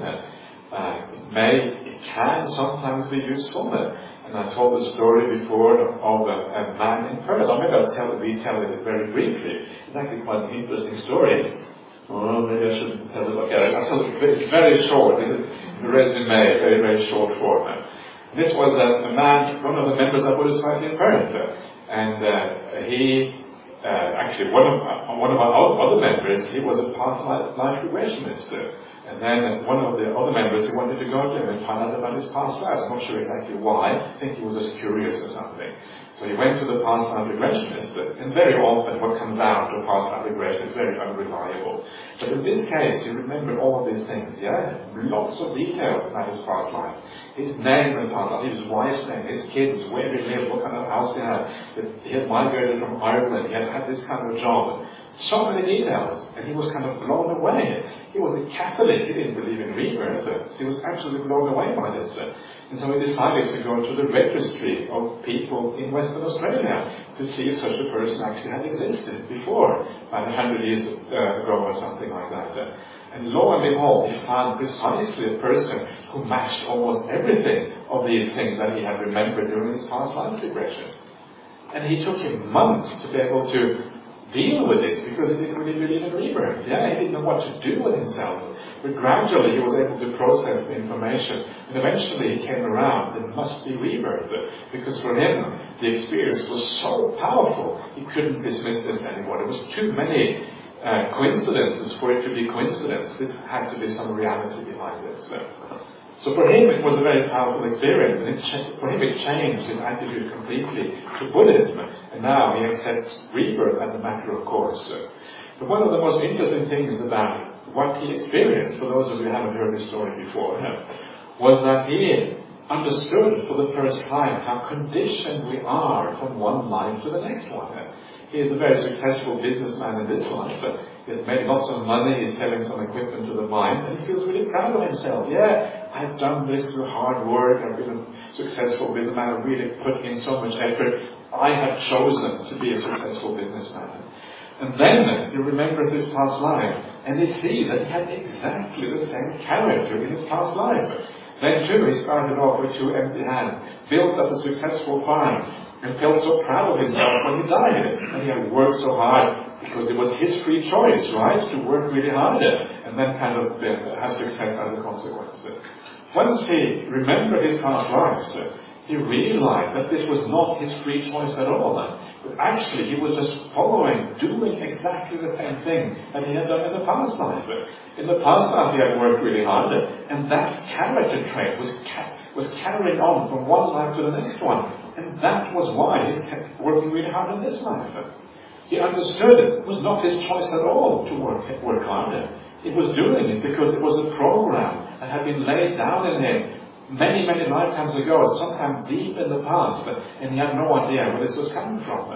Uh, it may, it can sometimes be useful. Uh, and I told the story before of, of a, a man in Perth. Maybe I'll tell, retell it very briefly. It's actually quite an interesting story. Oh, maybe I shouldn't tell it. Okay, I'll tell it. It's very short. It's a resume, very, very short form. And this was a, a man, one of the members of Buddhist Society in Perth. And uh, he, uh, actually, one of, uh, one of our other members, he was a past life, life regressionist. And then one of the other members, he wanted to go to him and find out about his past lives. I'm not sure exactly why. I think he was just curious or something. So he went to the past life regressionist, and very often what comes out of past life regression is very unreliable. But in this case, he remembered all of these things, yeah? Lots of details about his past life. His name and past life, his wife's name, his kids, where he lived, what kind of house he had. He had migrated from Ireland, he had had this kind of job. So many details, and he was kind of blown away. He was a Catholic, he didn't believe in rebirth, so he was absolutely blown away by this. And so he decided to go to the registry of people in Western Australia to see if such a person actually had existed before, about a hundred years ago or something like that. And lo and behold, he found precisely a person who matched almost everything of these things that he had remembered during his past life regression. And he took him months to be able to deal with this because he didn't really believe in rebirth. Yeah, he didn't know what to do with himself. But gradually he was able to process the information. And eventually he came around, there must be rebirth. Because for him, the experience was so powerful, he couldn't dismiss this anymore. There was too many uh, coincidences for it to be coincidence. This had to be some reality behind this. So, so for him, it was a very powerful experience. And it ch- for him, it changed his attitude completely to Buddhism. And now he accepts rebirth as a matter of course. But one of the most interesting things about what he experienced, for those of you who haven't heard this story before, was that he understood for the first time how conditioned we are from one life to the next one. He is a very successful businessman in this life. He has made lots of money, he's selling some equipment to the mines, and he feels really proud of himself. Yeah, I've done this through hard work, I've been a successful businessman, I've really put in so much effort. I have chosen to be a successful businessman. And then he remembers his past life, and he sees that he had exactly the same character in his past life. Then too, he started off with two empty hands, built up a successful farm, and felt so proud of himself when he died. And he had worked so hard, because it was his free choice, right, to work really hard, and then kind of uh, have success as a consequence. Once he remembered his past lives, he realized that this was not his free choice at all. But actually, he was just following, doing exactly the same thing that he had done in the past life. In the past life, he had worked really hard, and that character trait was ca- was carried on from one life to the next one. And that was why he's kept working really hard in this life. He understood it was not his choice at all to work, work harder. He was doing it because it was a program that had been laid down in him many, many lifetimes ago, sometime deep in the past, and he had no idea where this was coming from.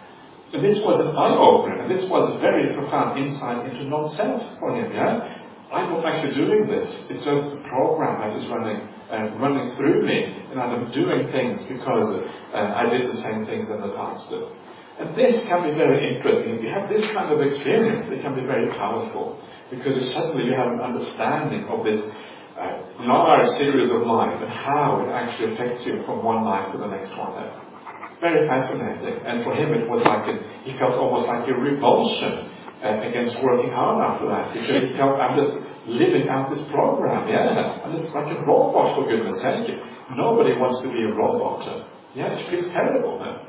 And this was an eye-opener, and this was a very profound insight into non-self for him. Yeah, I'm not actually doing this. It's just a program that is running, uh, running through me, and I'm doing things because uh, I did the same things in the past. And this can be very interesting. If you have this kind of experience, it can be very powerful, because suddenly you have an understanding of this Uh, large series of life and how it actually affects you from one life to the next one. Uh, very fascinating. And for him it was like a, he felt almost like a revulsion uh, against working hard after that. Because he felt, I'm just living out this program. Yeah, I'm just like a robot, for goodness sake. Nobody wants to be a robot. Uh, yeah, it feels terrible. Uh.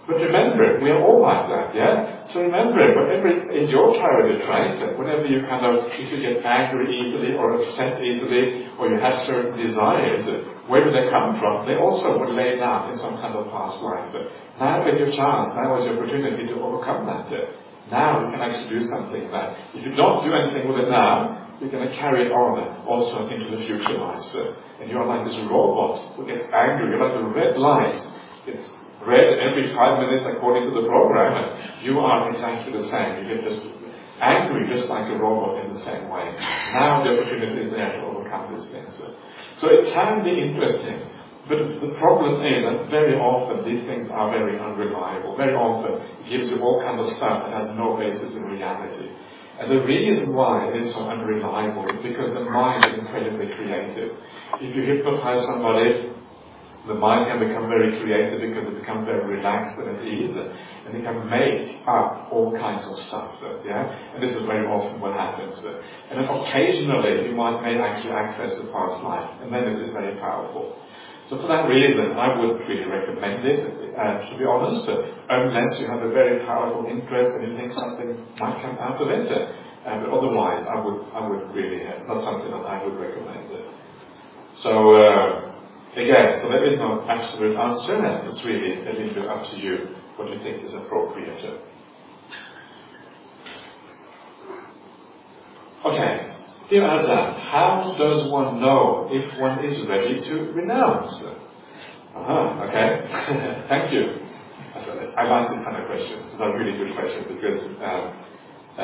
But remember, we are all like that, yeah? So remember, whatever is your character trait, whenever you kind of, if you get angry easily or upset easily, or you have certain desires, where do they come from? They also were laid out in some kind of past life. Now is your chance, now is your opportunity to overcome that. Now you can actually do something about it. If you don't do anything with it now, you're going to carry it on also into the future lives. And you're like this robot who gets angry. You're like a red light. It's red every five minutes according to the program. You are exactly the same. You get just angry just like a robot in the same way. Now the opportunity is there to overcome these things. So it can be interesting. But the problem is that very often these things are very unreliable. Very often it gives you all kind of stuff that has no basis in reality. And the reason why it is so unreliable is because the mind is incredibly creative. If you hypnotize somebody, the mind can become very creative because it becomes very relaxed and at ease, and it can make up all kinds of stuff. Yeah, and this is very often what happens. And then occasionally you might may actually access the past life, and then it is very powerful. So for that reason, I wouldn't really recommend it, uh, to be honest, uh, unless you have a very powerful interest and you think something might come out of it. Uh, but otherwise, I would, I would really, uh, it's not something that I would recommend. Uh. So, uh, again, so there is no absolute answer, and it's really a little bit up to you what you think is appropriate. Okay. Dear Adam, how does one know if one is ready to renounce? Uh-huh, okay. Thank you. I like this kind of question. It's a really good question because um, uh,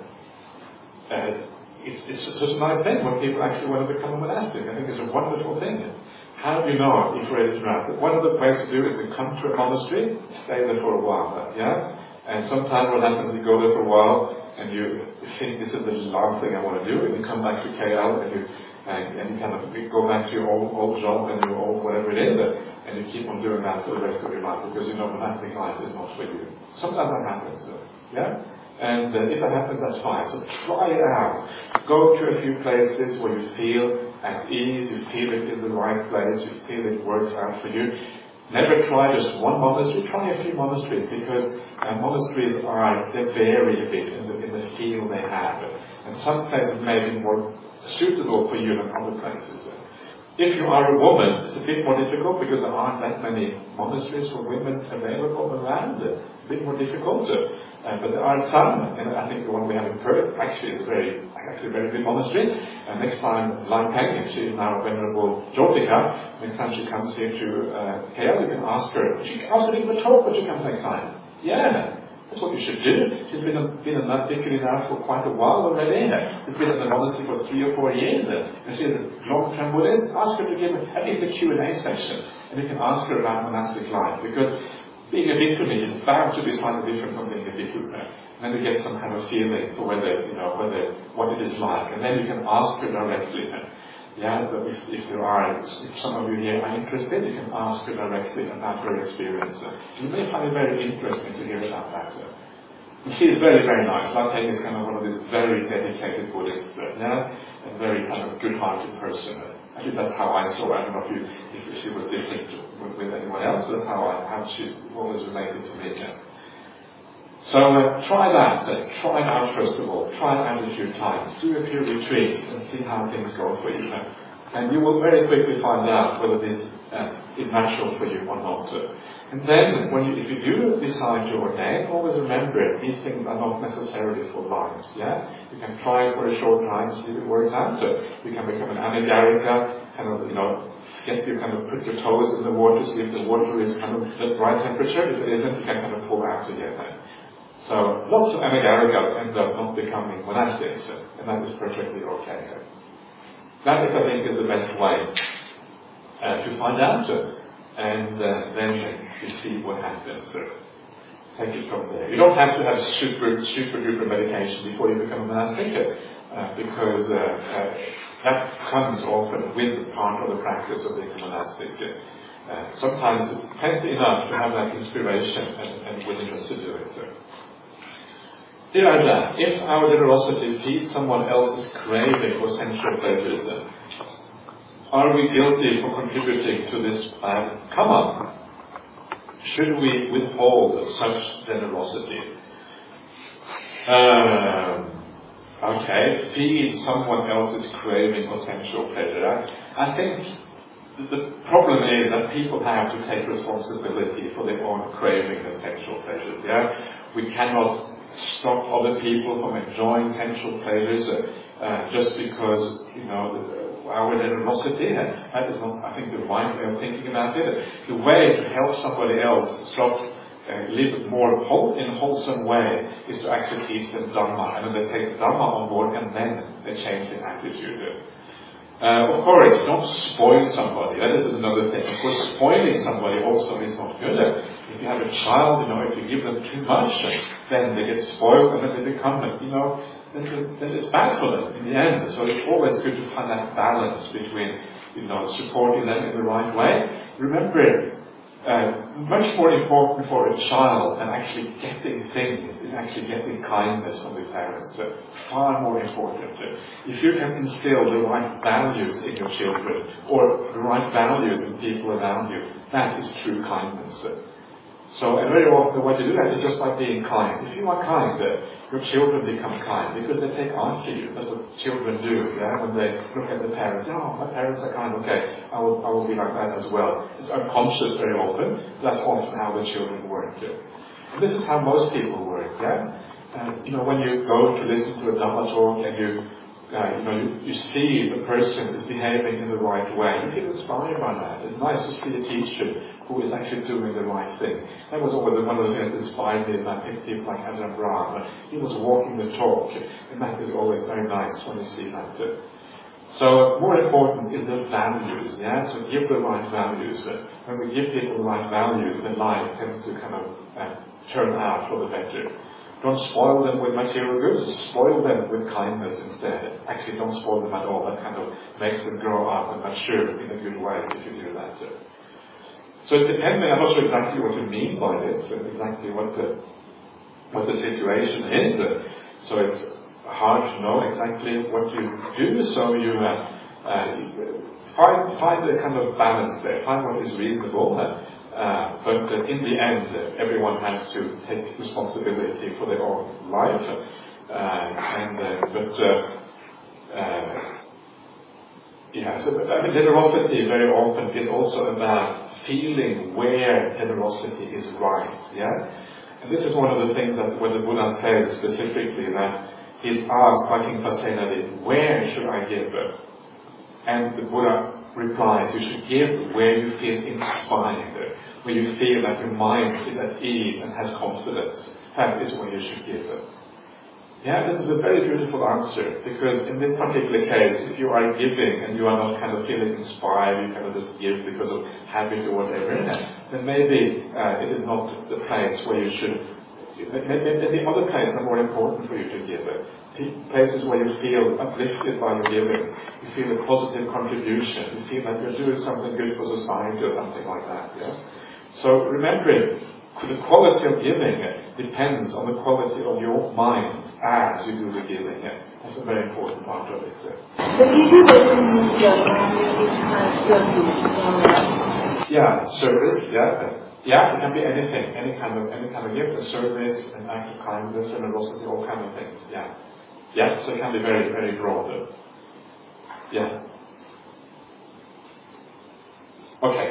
uh, it's, it's such a nice thing when people actually want to become a monastic. I think it's a wonderful thing. How do you know if you're ready to renounce? One of the ways to do is to come to a monastery, stay there for a while. Yeah? And sometimes what happens is you go there for a while, and you think this is the last thing I want to do, and you come back to K L, and you and, and you kind of go back to your old, old job and your old whatever it is, and you keep on doing that for the rest of your life because you know monastic life is not for you. Sometimes that happens, uh, yeah. And uh, if that happens, that's fine. So try it out. Go to a few places where you feel at ease, you feel it is the right place, you feel it works out for you. Never try just one monastery, try a few monasteries because uh, monasteries are, they vary a bit in the, in the feel they have. And some places may be more suitable for you than other places. If you are a woman, it's a bit more difficult because there aren't that many monasteries for women available around. It's a bit more difficult. Uh, but there are some, and I think the one we have in Perth actually is a very, actually a very good monastery. And next time, Lan Peng, she is now Venerable Jyotika, next time she comes here to uh, K L, you can ask her, she can ask her to give a talk when she comes next time. Yeah, that's what you should do. She's been a, been a nun deacon now for quite a while already. She's been in the monastery for three or four years. And she has a long-term Buddhist. Ask her to give at least a Q and A session. And you can ask her about monastic life. Because being a bhikkhu is bound to be slightly different from being a bhikkhu. And then you get some kind of feeling for whether, you know, whether, what it is like. And then you can ask her directly. Yeah, but if, if there are, if some of you here are interested, you can ask her directly about her experience. You may find it very interesting to hear about that. She is very, very nice. Lan Peng is kind of one of these very dedicated Buddhists, yeah, and very kind of good-hearted person. I think that's how I saw her. I don't know if, you, if she was different with, with anyone else, but that's how I how she always related to me. Yeah. So uh, try that. Uh, try it out first of all. Try it out a few times. Do a few retreats and see how things go for you. Uh, and you will very quickly find out whether this uh, is natural for you or not. Uh, and then, when you, if you do decide to ordain, always remember these things are not necessarily for life. Yeah, you can try it for a short time, see if it works out. Uh, you can become an anagarika, kind of, you know, get you kind of put your toes in the water, see if the water is kind of the right temperature. If it isn't, you can kind of pull out again. Uh, So lots of anagarikas end up not becoming monastics, and that is perfectly okay. That is, I think, is the best way uh, to find out, and uh, then you see what happens. So take it from there. You don't have to have super, super duper meditation before you become a monastic, uh, because uh, uh, that comes often with part of the practice of being a monastic. Uh, sometimes it's plenty enough to have that inspiration and, and willingness to do it. So. Dear Allah, if our generosity feeds someone else's craving for sensual pleasures, are we guilty for contributing to this bad karma? should we withhold such generosity? Um, okay, feed someone else's craving for sensual pleasure. I think the problem is that people have to take responsibility for their own craving and sensual pleasures. Yeah, we cannot stop other people from enjoying sensual pleasures uh, uh, just because you know our generosity. Uh, that is not, I think, the right way of thinking about it. The way to help somebody else stop uh, live a more whole, in a wholesome way is to actually teach them Dhamma, and then they take Dhamma on board, and then they change their attitude. Uh, of course, don't spoil somebody. That is another thing. Of course, spoiling somebody also is not good. If you have a child, you know, if you give them too much, then they get spoiled and then they become, you know, then, then it's bad for them in the end. So it's always good to find that balance between, you know, supporting them in the right way. Remember, Uh, much more important for a child than actually getting things is actually getting kindness from the parents. Uh, far more important. Uh, if you can instill the right values in your children, or the right values in people around you, that is true kindness. Uh, so, and very often the way to do that is just by being kind. If you are kind, uh, your children become kind because they take after you. That's what children do. Yeah, when they look at the parents, oh, my parents are kind. Okay, I will, I will be like that as well. It's unconscious very often. That's often how the children work. Yeah? And this is how most people work. Yeah, and you know, when you go to listen to a Dhamma talk and you, uh, you know, you, you see the person is behaving in the right way, you feel inspired by that. It's nice to see a teacher who is actually doing the right thing. That was always one of the things that inspired me when I picked people like Ajahn Brahm. He was walking the talk, and that is always very nice when you see that. So more important is the values, yeah? So give the right values. When we give people the right values, then life tends to kind of uh, turn out for the better. Don't spoil them with material goods, spoil them with kindness instead. Actually, don't spoil them at all. That kind of makes them grow up and mature in a good way if you do that. So it depends, I'm not sure exactly what you mean by this and exactly what the what the situation is. So it's hard to know exactly what you do. So you uh, uh, find find a kind of balance there, find what is reasonable. Uh, uh, but uh, in the end, uh, everyone has to take responsibility for their own life. Uh, and uh, but. Uh, uh, Yeah, so I mean, generosity very often is also about feeling where generosity is right. Yeah, and this is one of the things that when the Buddha says specifically that he's asked by King Pasenadi, where should I give? And the Buddha replies, you should give where you feel inspired, where you feel that your mind is at ease and has confidence. That is where you should give. Yeah, this is a very beautiful answer, because in this particular case, if you are giving and you are not kind of feeling inspired, you kind of just give because of habit or whatever, then maybe uh, it is not the place where you should, maybe the other places are more important for you to give. Places where you feel uplifted by your giving, you feel a positive contribution, you feel that you're doing something good for society or something like that. Yeah? So remembering, the quality of giving depends on the quality of your mind as you do the giving. That's a very important part of it. But giving doesn't mean that it's not service. Yeah, service, yeah. Yeah, it can be anything, any kind of any kind of gift, a service, an act of kindness, generosity, all kind of things. Yeah. Yeah, so it can be very, very broad. Yeah. Okay.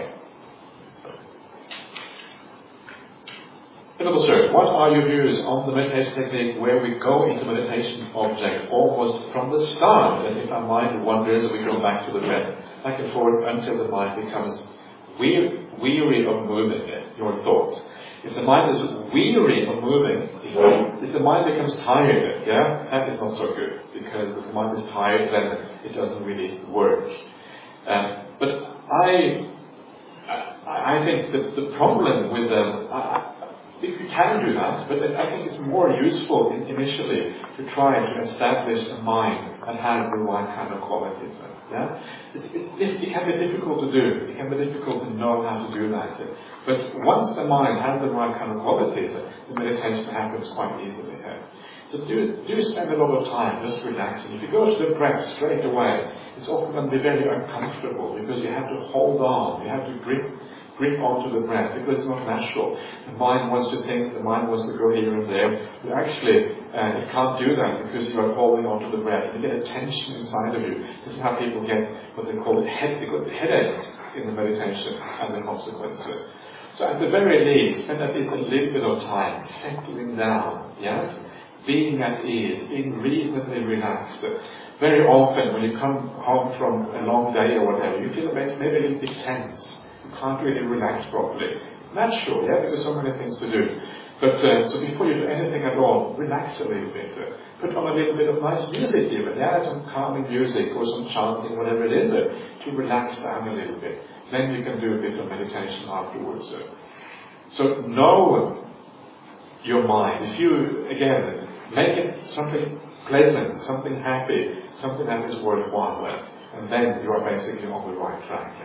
Another sir, what are your views on the meditation technique where we go into meditation object almost from the start, and if our mind wanders, we go back to the breath, back and forth until the mind becomes weary, weary of moving your thoughts. If the mind is weary of moving, if the mind becomes tired, yeah, that is not so good, because if the mind is tired, then it doesn't really work. Um, but I, I, I think that the problem with them. Um, You can do that, but I think it's more useful in, initially to try to establish a mind that has the right kind of qualities. Yeah? It's, it's, it can be difficult to do. It can be difficult to know how to do that. But once the mind has the right kind of qualities, the meditation happens quite easily. Yeah? So do, do spend a lot of time just relaxing. If you go to the breath straight away, it's often going to be very uncomfortable because you have to hold on, you have to grip grip onto the breath because it's not natural. The mind wants to think, the mind wants to go here and there, but actually uh, it can't do that because you are holding onto the breath. You get a tension inside of you. This is how people get what they call head, they got headaches in the meditation as a consequence. So at the very least, spend at least a little bit of time settling down, yes? Being at ease, being reasonably relaxed. Very often when you come home from a long day or whatever, you feel maybe, maybe a little bit tense. You can't really relax properly. It's natural, yeah, because there's so many things to do. But uh, so before you do anything at all, relax a little bit. Uh, put on a little bit of nice music even, yeah, some calming music or some chanting, whatever it is, uh, to relax down a little bit. Then you can do a bit of meditation afterwards. Uh. So know your mind. If you, again, make it something pleasant, something happy, something that is worthwhile, and then you are basically on the right track.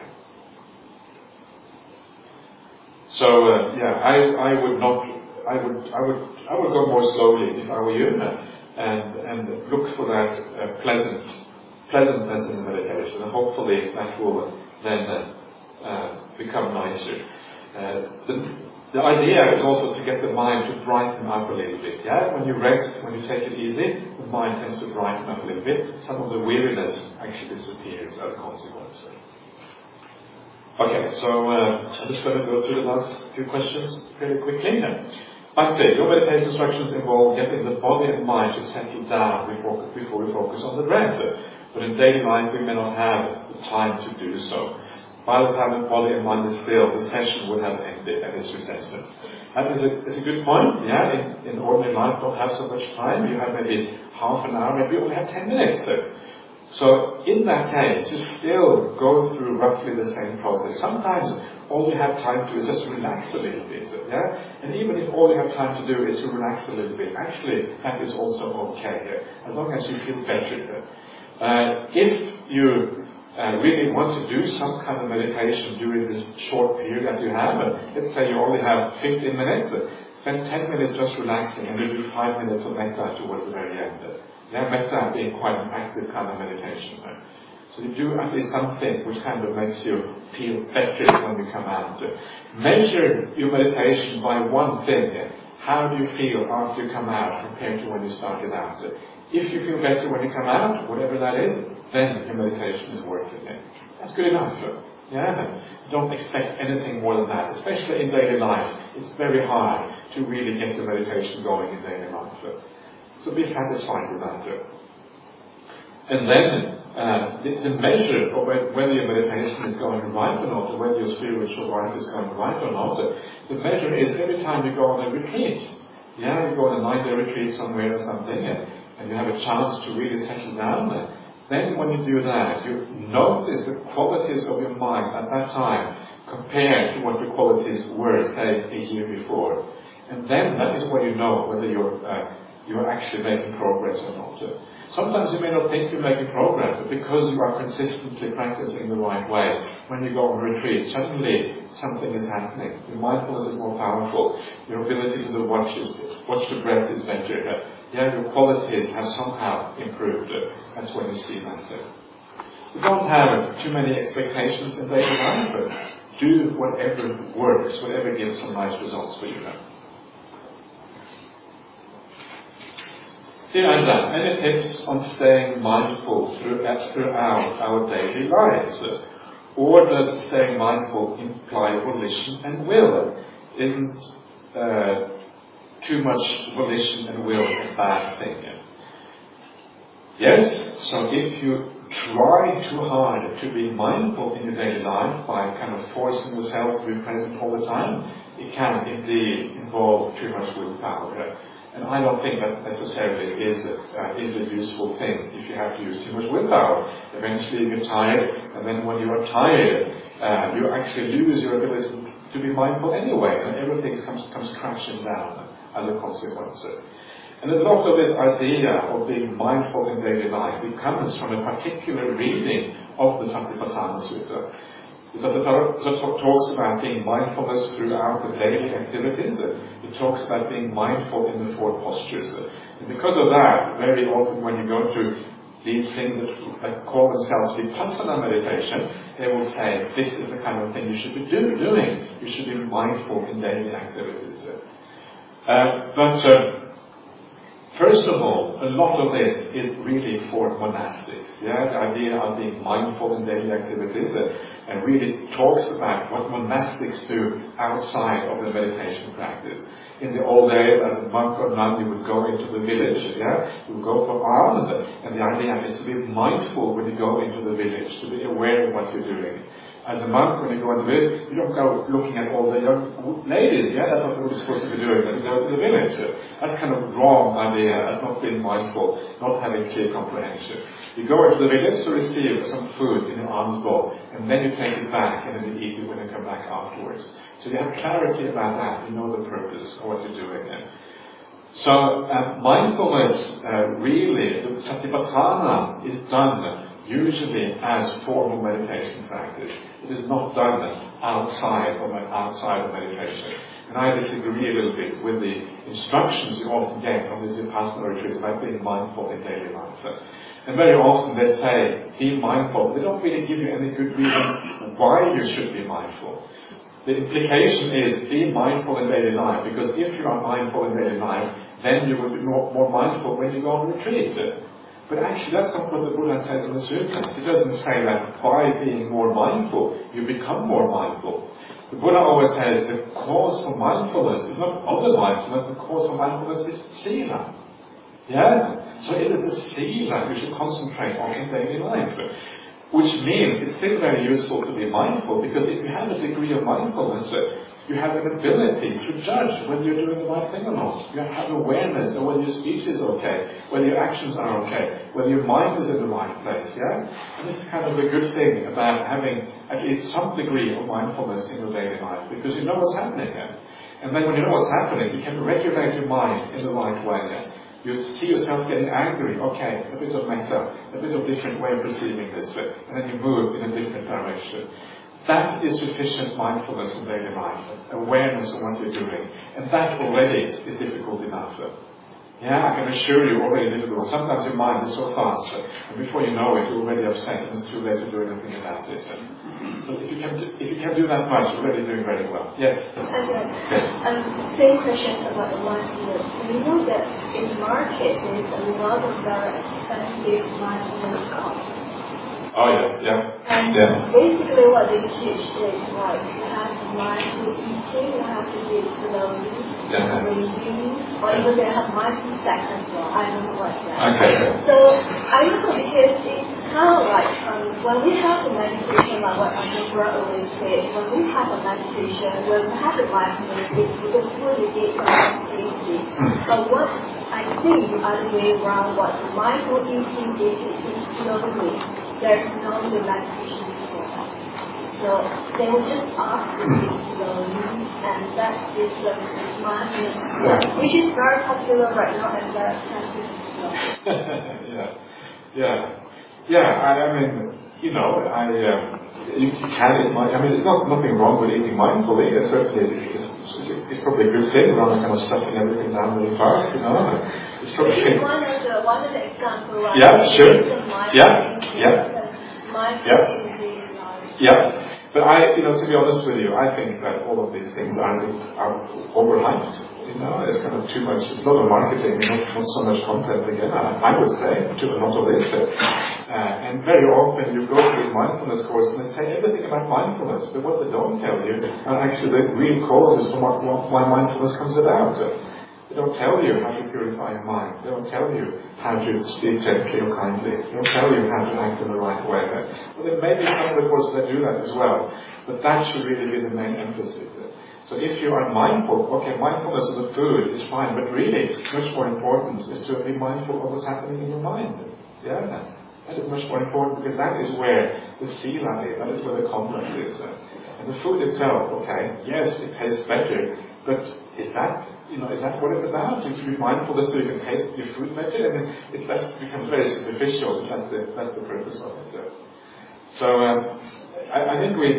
So uh, yeah, I, I would not, I would, I would, I would go more slowly if I were you, and and look for that uh, pleasant, pleasantness in the meditation, and hopefully that will then uh, uh, become nicer. Uh, the, The idea is also to get the mind to brighten up a little bit. Yeah, when you rest, when you take it easy, the mind tends to brighten up a little bit. Some of the weariness actually disappears as a consequence. Okay, so uh, I'm just going to go through the last few questions pretty quickly. Bhakti, your meditation instructions involve getting the body and mind to settle down before, before we focus on the breath. But in daily life, we may not have the time to do so. By the time the body and mind is still, the session would have ended at its essence. That is a, is a good point. Yeah, in, in ordinary life, don't have so much time. You have maybe half an hour, maybe you only have ten minutes. So in that case, you still go through roughly the same process. Sometimes all you have time to do is just relax a little bit. Yeah, and even if all you have time to do is to relax a little bit, actually that is also okay. As long as you feel better. Uh, if you Uh, really want to do some kind of meditation during this short period that you have, uh, let's say you only have fifteen minutes, uh, spend ten minutes just relaxing and then do five minutes of metta towards the very end. Uh, yeah, metta being quite an active kind of meditation. Uh, so you do at least something which kind of makes you feel better when you come out. Uh, measure your meditation by one thing. Uh, how do you feel after you come out compared to when you started out? Uh, if you feel better when you come out, whatever that is, then your meditation is working. That's good enough. Yeah? Don't expect anything more than that, especially in daily life. It's very hard to really get your meditation going in daily life. So be satisfied with that. And then uh, the, the measure of whether your meditation is going right or not, or whether your spiritual life is going right or not, the measure is every time you go on a retreat. Yeah, you go on a nine-day retreat somewhere or something, and, and you have a chance to really settle down there. Then when you do that, you notice the qualities of your mind at that time compared to what your qualities were, say, a year before. And then that is where you know whether you're, uh, you're actually making progress or not. Sometimes you may not think you're making progress, but because you are consistently practicing the right way, when you go on retreat, suddenly something is happening. Your mindfulness is more powerful. Your ability to watch, is, watch the breath is better. Yeah, your qualities have somehow improved. That's when you see that. You don't have too many expectations in daily life, but do whatever works, whatever gives some nice results for you. Dear Anja, any tips on staying mindful throughout our daily lives? Or does staying mindful imply volition and will? Isn't uh, too much volition and will a bad thing? Yes, so if you try too hard to be mindful in your daily life by kind of forcing yourself to be present all the time, it can indeed involve too much willpower. And I don't think that necessarily is a, uh, is a useful thing if you have to use too much willpower. Eventually you get tired, and then when you are tired, uh, you actually lose your ability to be mindful anyway, and everything comes, comes crashing down as a consequence. And a lot of this idea of being mindful in daily life, it comes from a particular reading of the Satipatthana Sutta. The Satipatthana talks about being mindfulness throughout the daily activities. It talks about being mindful in the four postures. And because of that, very often when you go to these things that, that call themselves vipassana meditation, they will say, this is the kind of thing you should be do, doing. You should be mindful in daily activities. Uh, but uh, first of all, a lot of this is really for monastics. Yeah, the idea of being mindful in daily activities uh, and really talks about what monastics do outside of the meditation practice. In the old days, as a monk or nun, you would go into the village, yeah? You would go for alms, and the idea is to be mindful when you go into the village, to be aware of what you're doing. As a monk, when you go into the village, you don't go looking at all the young ladies, yeah? That's not what you're supposed to be doing when you go to the village. That's kind of wrong idea, that's not being mindful, not having clear comprehension. You go into the village to receive some food in an alms bowl, and then you take it back, and then you eat it when you come back afterwards. So you have clarity about that, you know the purpose of what you're doing. So uh, mindfulness, uh, really, the Satipatthana is done usually as formal meditation practice. It is not done outside of, outside of meditation. And I disagree a little bit with the instructions you often get from these Vipassana retreats about being mindful in daily life. And very often they say, be mindful. They don't really give you any good reason why you should be mindful. The implication is be mindful in daily life, because if you are mindful in daily life, then you will be more, more mindful when you go on retreat. But actually that's not what the Buddha says in the sutras. He doesn't say that by being more mindful, you become more mindful. The Buddha always says the cause for mindfulness is not other mindfulness, the cause for mindfulness is sila. Yeah? So it is the sila you should concentrate on in daily life. Which means it's still very useful to be mindful, because if you have a degree of mindfulness, you have an ability to judge whether you're doing the right thing or not. You have awareness of whether your speech is okay, whether your actions are okay, whether your mind is in the right place, yeah? And this is kind of a good thing about having at least some degree of mindfulness in your daily life, because you know what's happening here. And then when you know what's happening, you can regulate your mind in the right way. You see yourself getting angry, okay, a bit of metta, a bit of different way of perceiving this, and then you move in a different direction. That is sufficient mindfulness in daily life, awareness of what you're doing, and that already is difficult enough. Yeah, I can assure you already difficult. Sometimes your mind is so fast, and before you know it, you're already upset, and it's too late to do anything about it. So if you can, do, if you can do that much, you're already doing very well. Yes. Okay. Yes. Um, same question about the mindfulness. We know that in the market there is a lot of very expensive mindfulness courses. Oh yeah, yeah. And yeah. basically what they teach is like you have to mindful eating, you have to do it slowly, yeah. breathing, or even they have mindful sex as well. I don't know what's that. Okay. So I don't know, because it's kind of like um, when we have the meditation, like what Andrea always said, when we have a meditation, when we have the mindfulness, it's because really get something tasty. But what I think the other way around, what mindful eating is, is slowly. There's no relaxation before that. So they will just ask you slowly, and that is the mindfulness, which is very popular right now and very expensive. yeah, yeah, yeah. I, I mean, you know, I um, you can eat. I mean, it's not nothing wrong with eating mindfully. It certainly is. It's, it's probably a good thing rather than kind of stuffing everything down really fast. You know, it's probably. This is one of the one of the examples. Right? Yeah, sure. Yeah, yeah. Yeah. Yeah. But I, you know, to be honest with you, I think that all of these things are, are overhyped. You know, it's kind of too much. It's a lot of marketing, not, not so much content again. I, I would say to a lot of this. Uh, and very often you go through a mindfulness course and they say everything about mindfulness, but what they don't tell you are actually the real causes for what, what, why mindfulness comes about. They don't tell you how to purify your mind. They don't tell you how to speak gently or kindly. They don't tell you how to act in the right way. Well, there may be some of the courses that do that as well, but that should really be the main emphasis. So if you are mindful, okay, mindfulness of the food is fine, but really, much more important is to be mindful of what's happening in your mind. Yeah, that is much more important, because that is where the sila is, that is where the conduct is. And the food itself, okay, yes, it tastes better, but is that, you know, is that what it's about? You should be mindful so you can taste your food better, and it, it that's becomes very superficial. That's the that's the purpose of it. So um, I, I think we,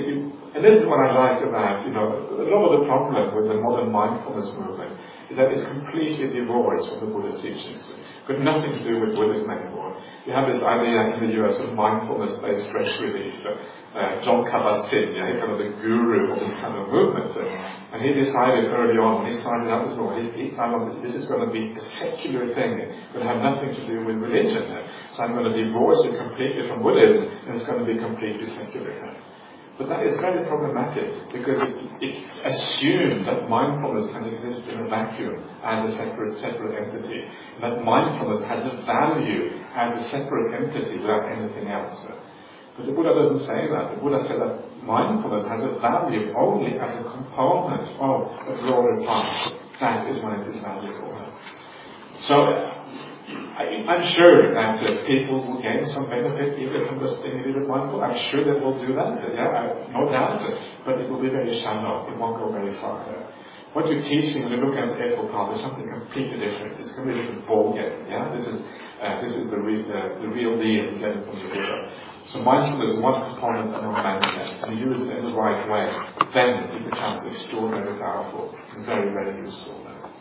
And this is what I like about, you know, a lot of the problem with the modern mindfulness movement is that it's completely divorced from the Buddha's teachings. It's got nothing to do with Buddhism anymore. You have this idea in the U S of mindfulness-based stress relief. Uh, John Kabat-Zinn, yeah, he's kind of the guru of this kind of movement. Uh, and he decided early on, when he started out this movement, he decided this is going to be a secular thing. It's going to have nothing to do with religion. Uh, so I'm going to divorce it completely from Buddhism, and it's going to be completely secular. Uh. But that is very problematic, because it, it assumes that mindfulness can exist in a vacuum as a separate, separate entity. And that mindfulness has a value as a separate entity without anything else. Uh. But the Buddha doesn't say that. The Buddha said that mindfulness has a value only as a component of a broader path. That is when it is valuable. So, I, I'm sure that uh, people will gain some benefit either from the stimulated mindful. I'm sure they will do that. Uh, yeah, I, no doubt. Uh, but it will be very shallow. It won't go very far. Uh, what you're teaching when you look at the Eightfold Path is something completely different. It's a completely different ball game. Yeah, this is uh, this is the, re- uh, the real deal you get from the Buddha. So mindfulness is one component of management, and you use it in the right way, then it becomes extraordinarily powerful and very, very useful.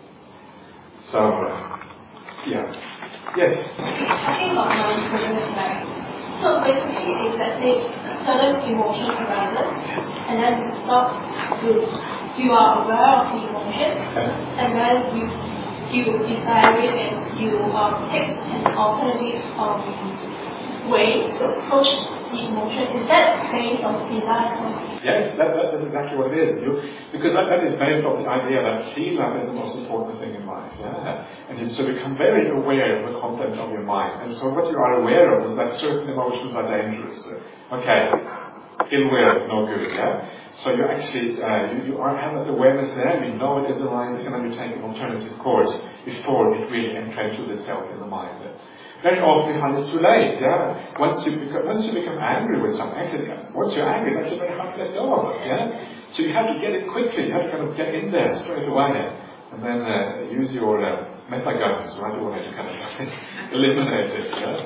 So, uh, yeah. Yes? Talking about mindfulness, right? So basically, if let's say certain emotions around us, and then you stop, you, you are aware of the emotion, Okay. and then you, you evaluate and you um, take an alternative um, way to approach the emotion. Is that based on sila? Yes, that, that, that's exactly what it is. You, because that, that is based on the idea that sila is the most important thing in life. Yeah? And you, so become very aware of the content of your mind. And so what you are aware of is that certain emotions are dangerous. Okay, ill will, no good. Yeah. So you actually uh, you, you are have that awareness there. You know it is arising, and then you take an alternative course before it really entrenches itself in the mind. Very often you find it's too late, yeah? Once you become, once you become angry with something, actually, once you're angry, it's actually very hard to let go of it, yeah? So you have to get it quickly, you have to kind of get in there straight away, and then uh, use your uh, meta guns right away to kind of eliminate it, yeah?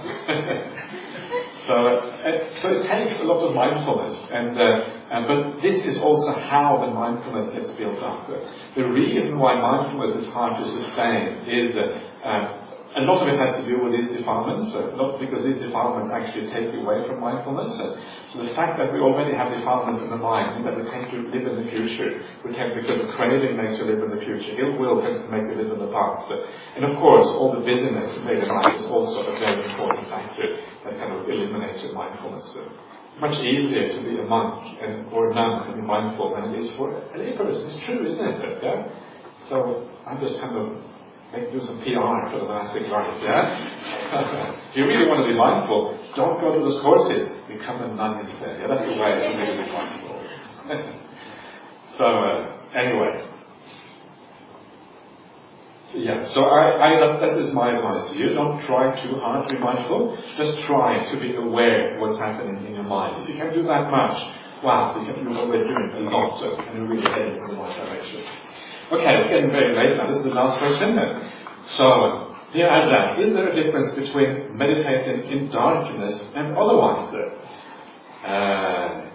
so, uh, so it takes a lot of mindfulness, and, uh, and but this is also how the mindfulness gets built up. The reason why mindfulness is hard to sustain is uh, uh, a lot of it has to do with these defilements, uh, not because these defilements actually take you away from mindfulness. Uh, so the fact that we already have defilements in the mind means that we tend to live in the future. We tend, because the craving makes you live in the future. Ill will tends to make you live in the past. Uh, and of course, all the busyness in daily life is also a very important factor that kind of eliminates your mindfulness. Uh, much easier to be a monk and, or a nun and be mindful than it is for a layperson. It's true, isn't it? Yeah? So I'm just kind of Make do some P R for the monastic life, yeah? If you really want to be mindful, don't go to those courses. Become a nun instead. Yeah, that's the way to really be mindful. so, uh, anyway. So, yeah, so I, I that, that is my advice to you. Don't try too hard to be mindful. Just try to be aware of what's happening in your mind. If you can do that much, wow, you can, you're already doing a lot, uh, and you're really heading in the right direction. Okay, it's getting very late now. This is the last question. So, here as that, is there a difference between meditating in darkness and otherwise? Uh,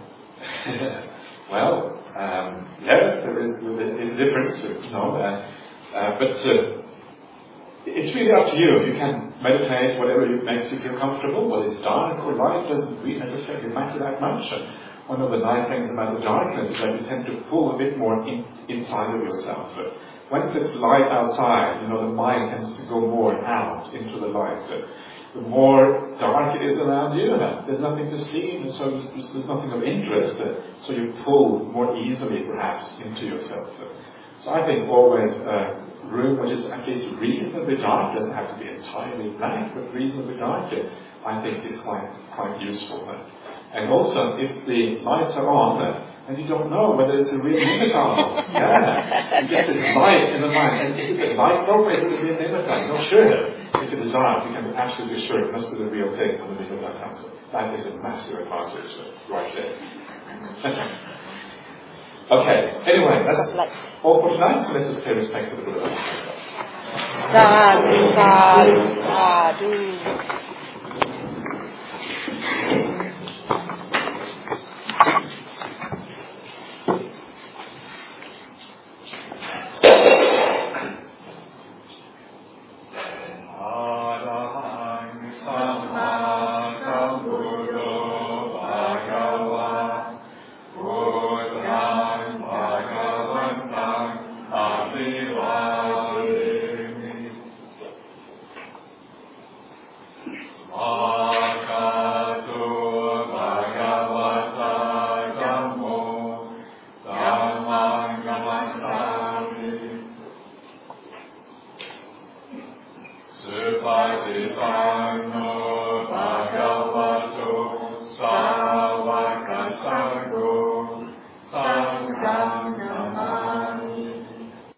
well, um, yes, there is, there is a difference, you know, uh, uh, but uh, it's really up to you. You can meditate whatever makes you feel comfortable, whether it's dark or light, doesn't really necessarily matter that much. One of the nice things about the darkness is that you tend to pull a bit more in, inside of yourself. Once it's light outside, you know, the mind tends to go more out into the light. The more dark it is around you, there's nothing to see, and so there's, there's nothing of interest, so you pull more easily, perhaps, into yourself. So I think always a room which is at least reasonably dark, doesn't have to be entirely black, but reasonably dark, I think is quite quite useful. And also, if the lights are on, and you don't know whether it's a real nimitta or not. Yeah. You get this light in the mind, and if it's light appropriate, it will be a nimitta. You're not sure. If it is dark, you can be absolutely sure it must be the real thing when the nimitta comes. That is a massive advantage right there. Okay, anyway, that's all for tonight, so let's just pay respect to the Buddha. Sadhu, sadhu, sadhu. Patipanno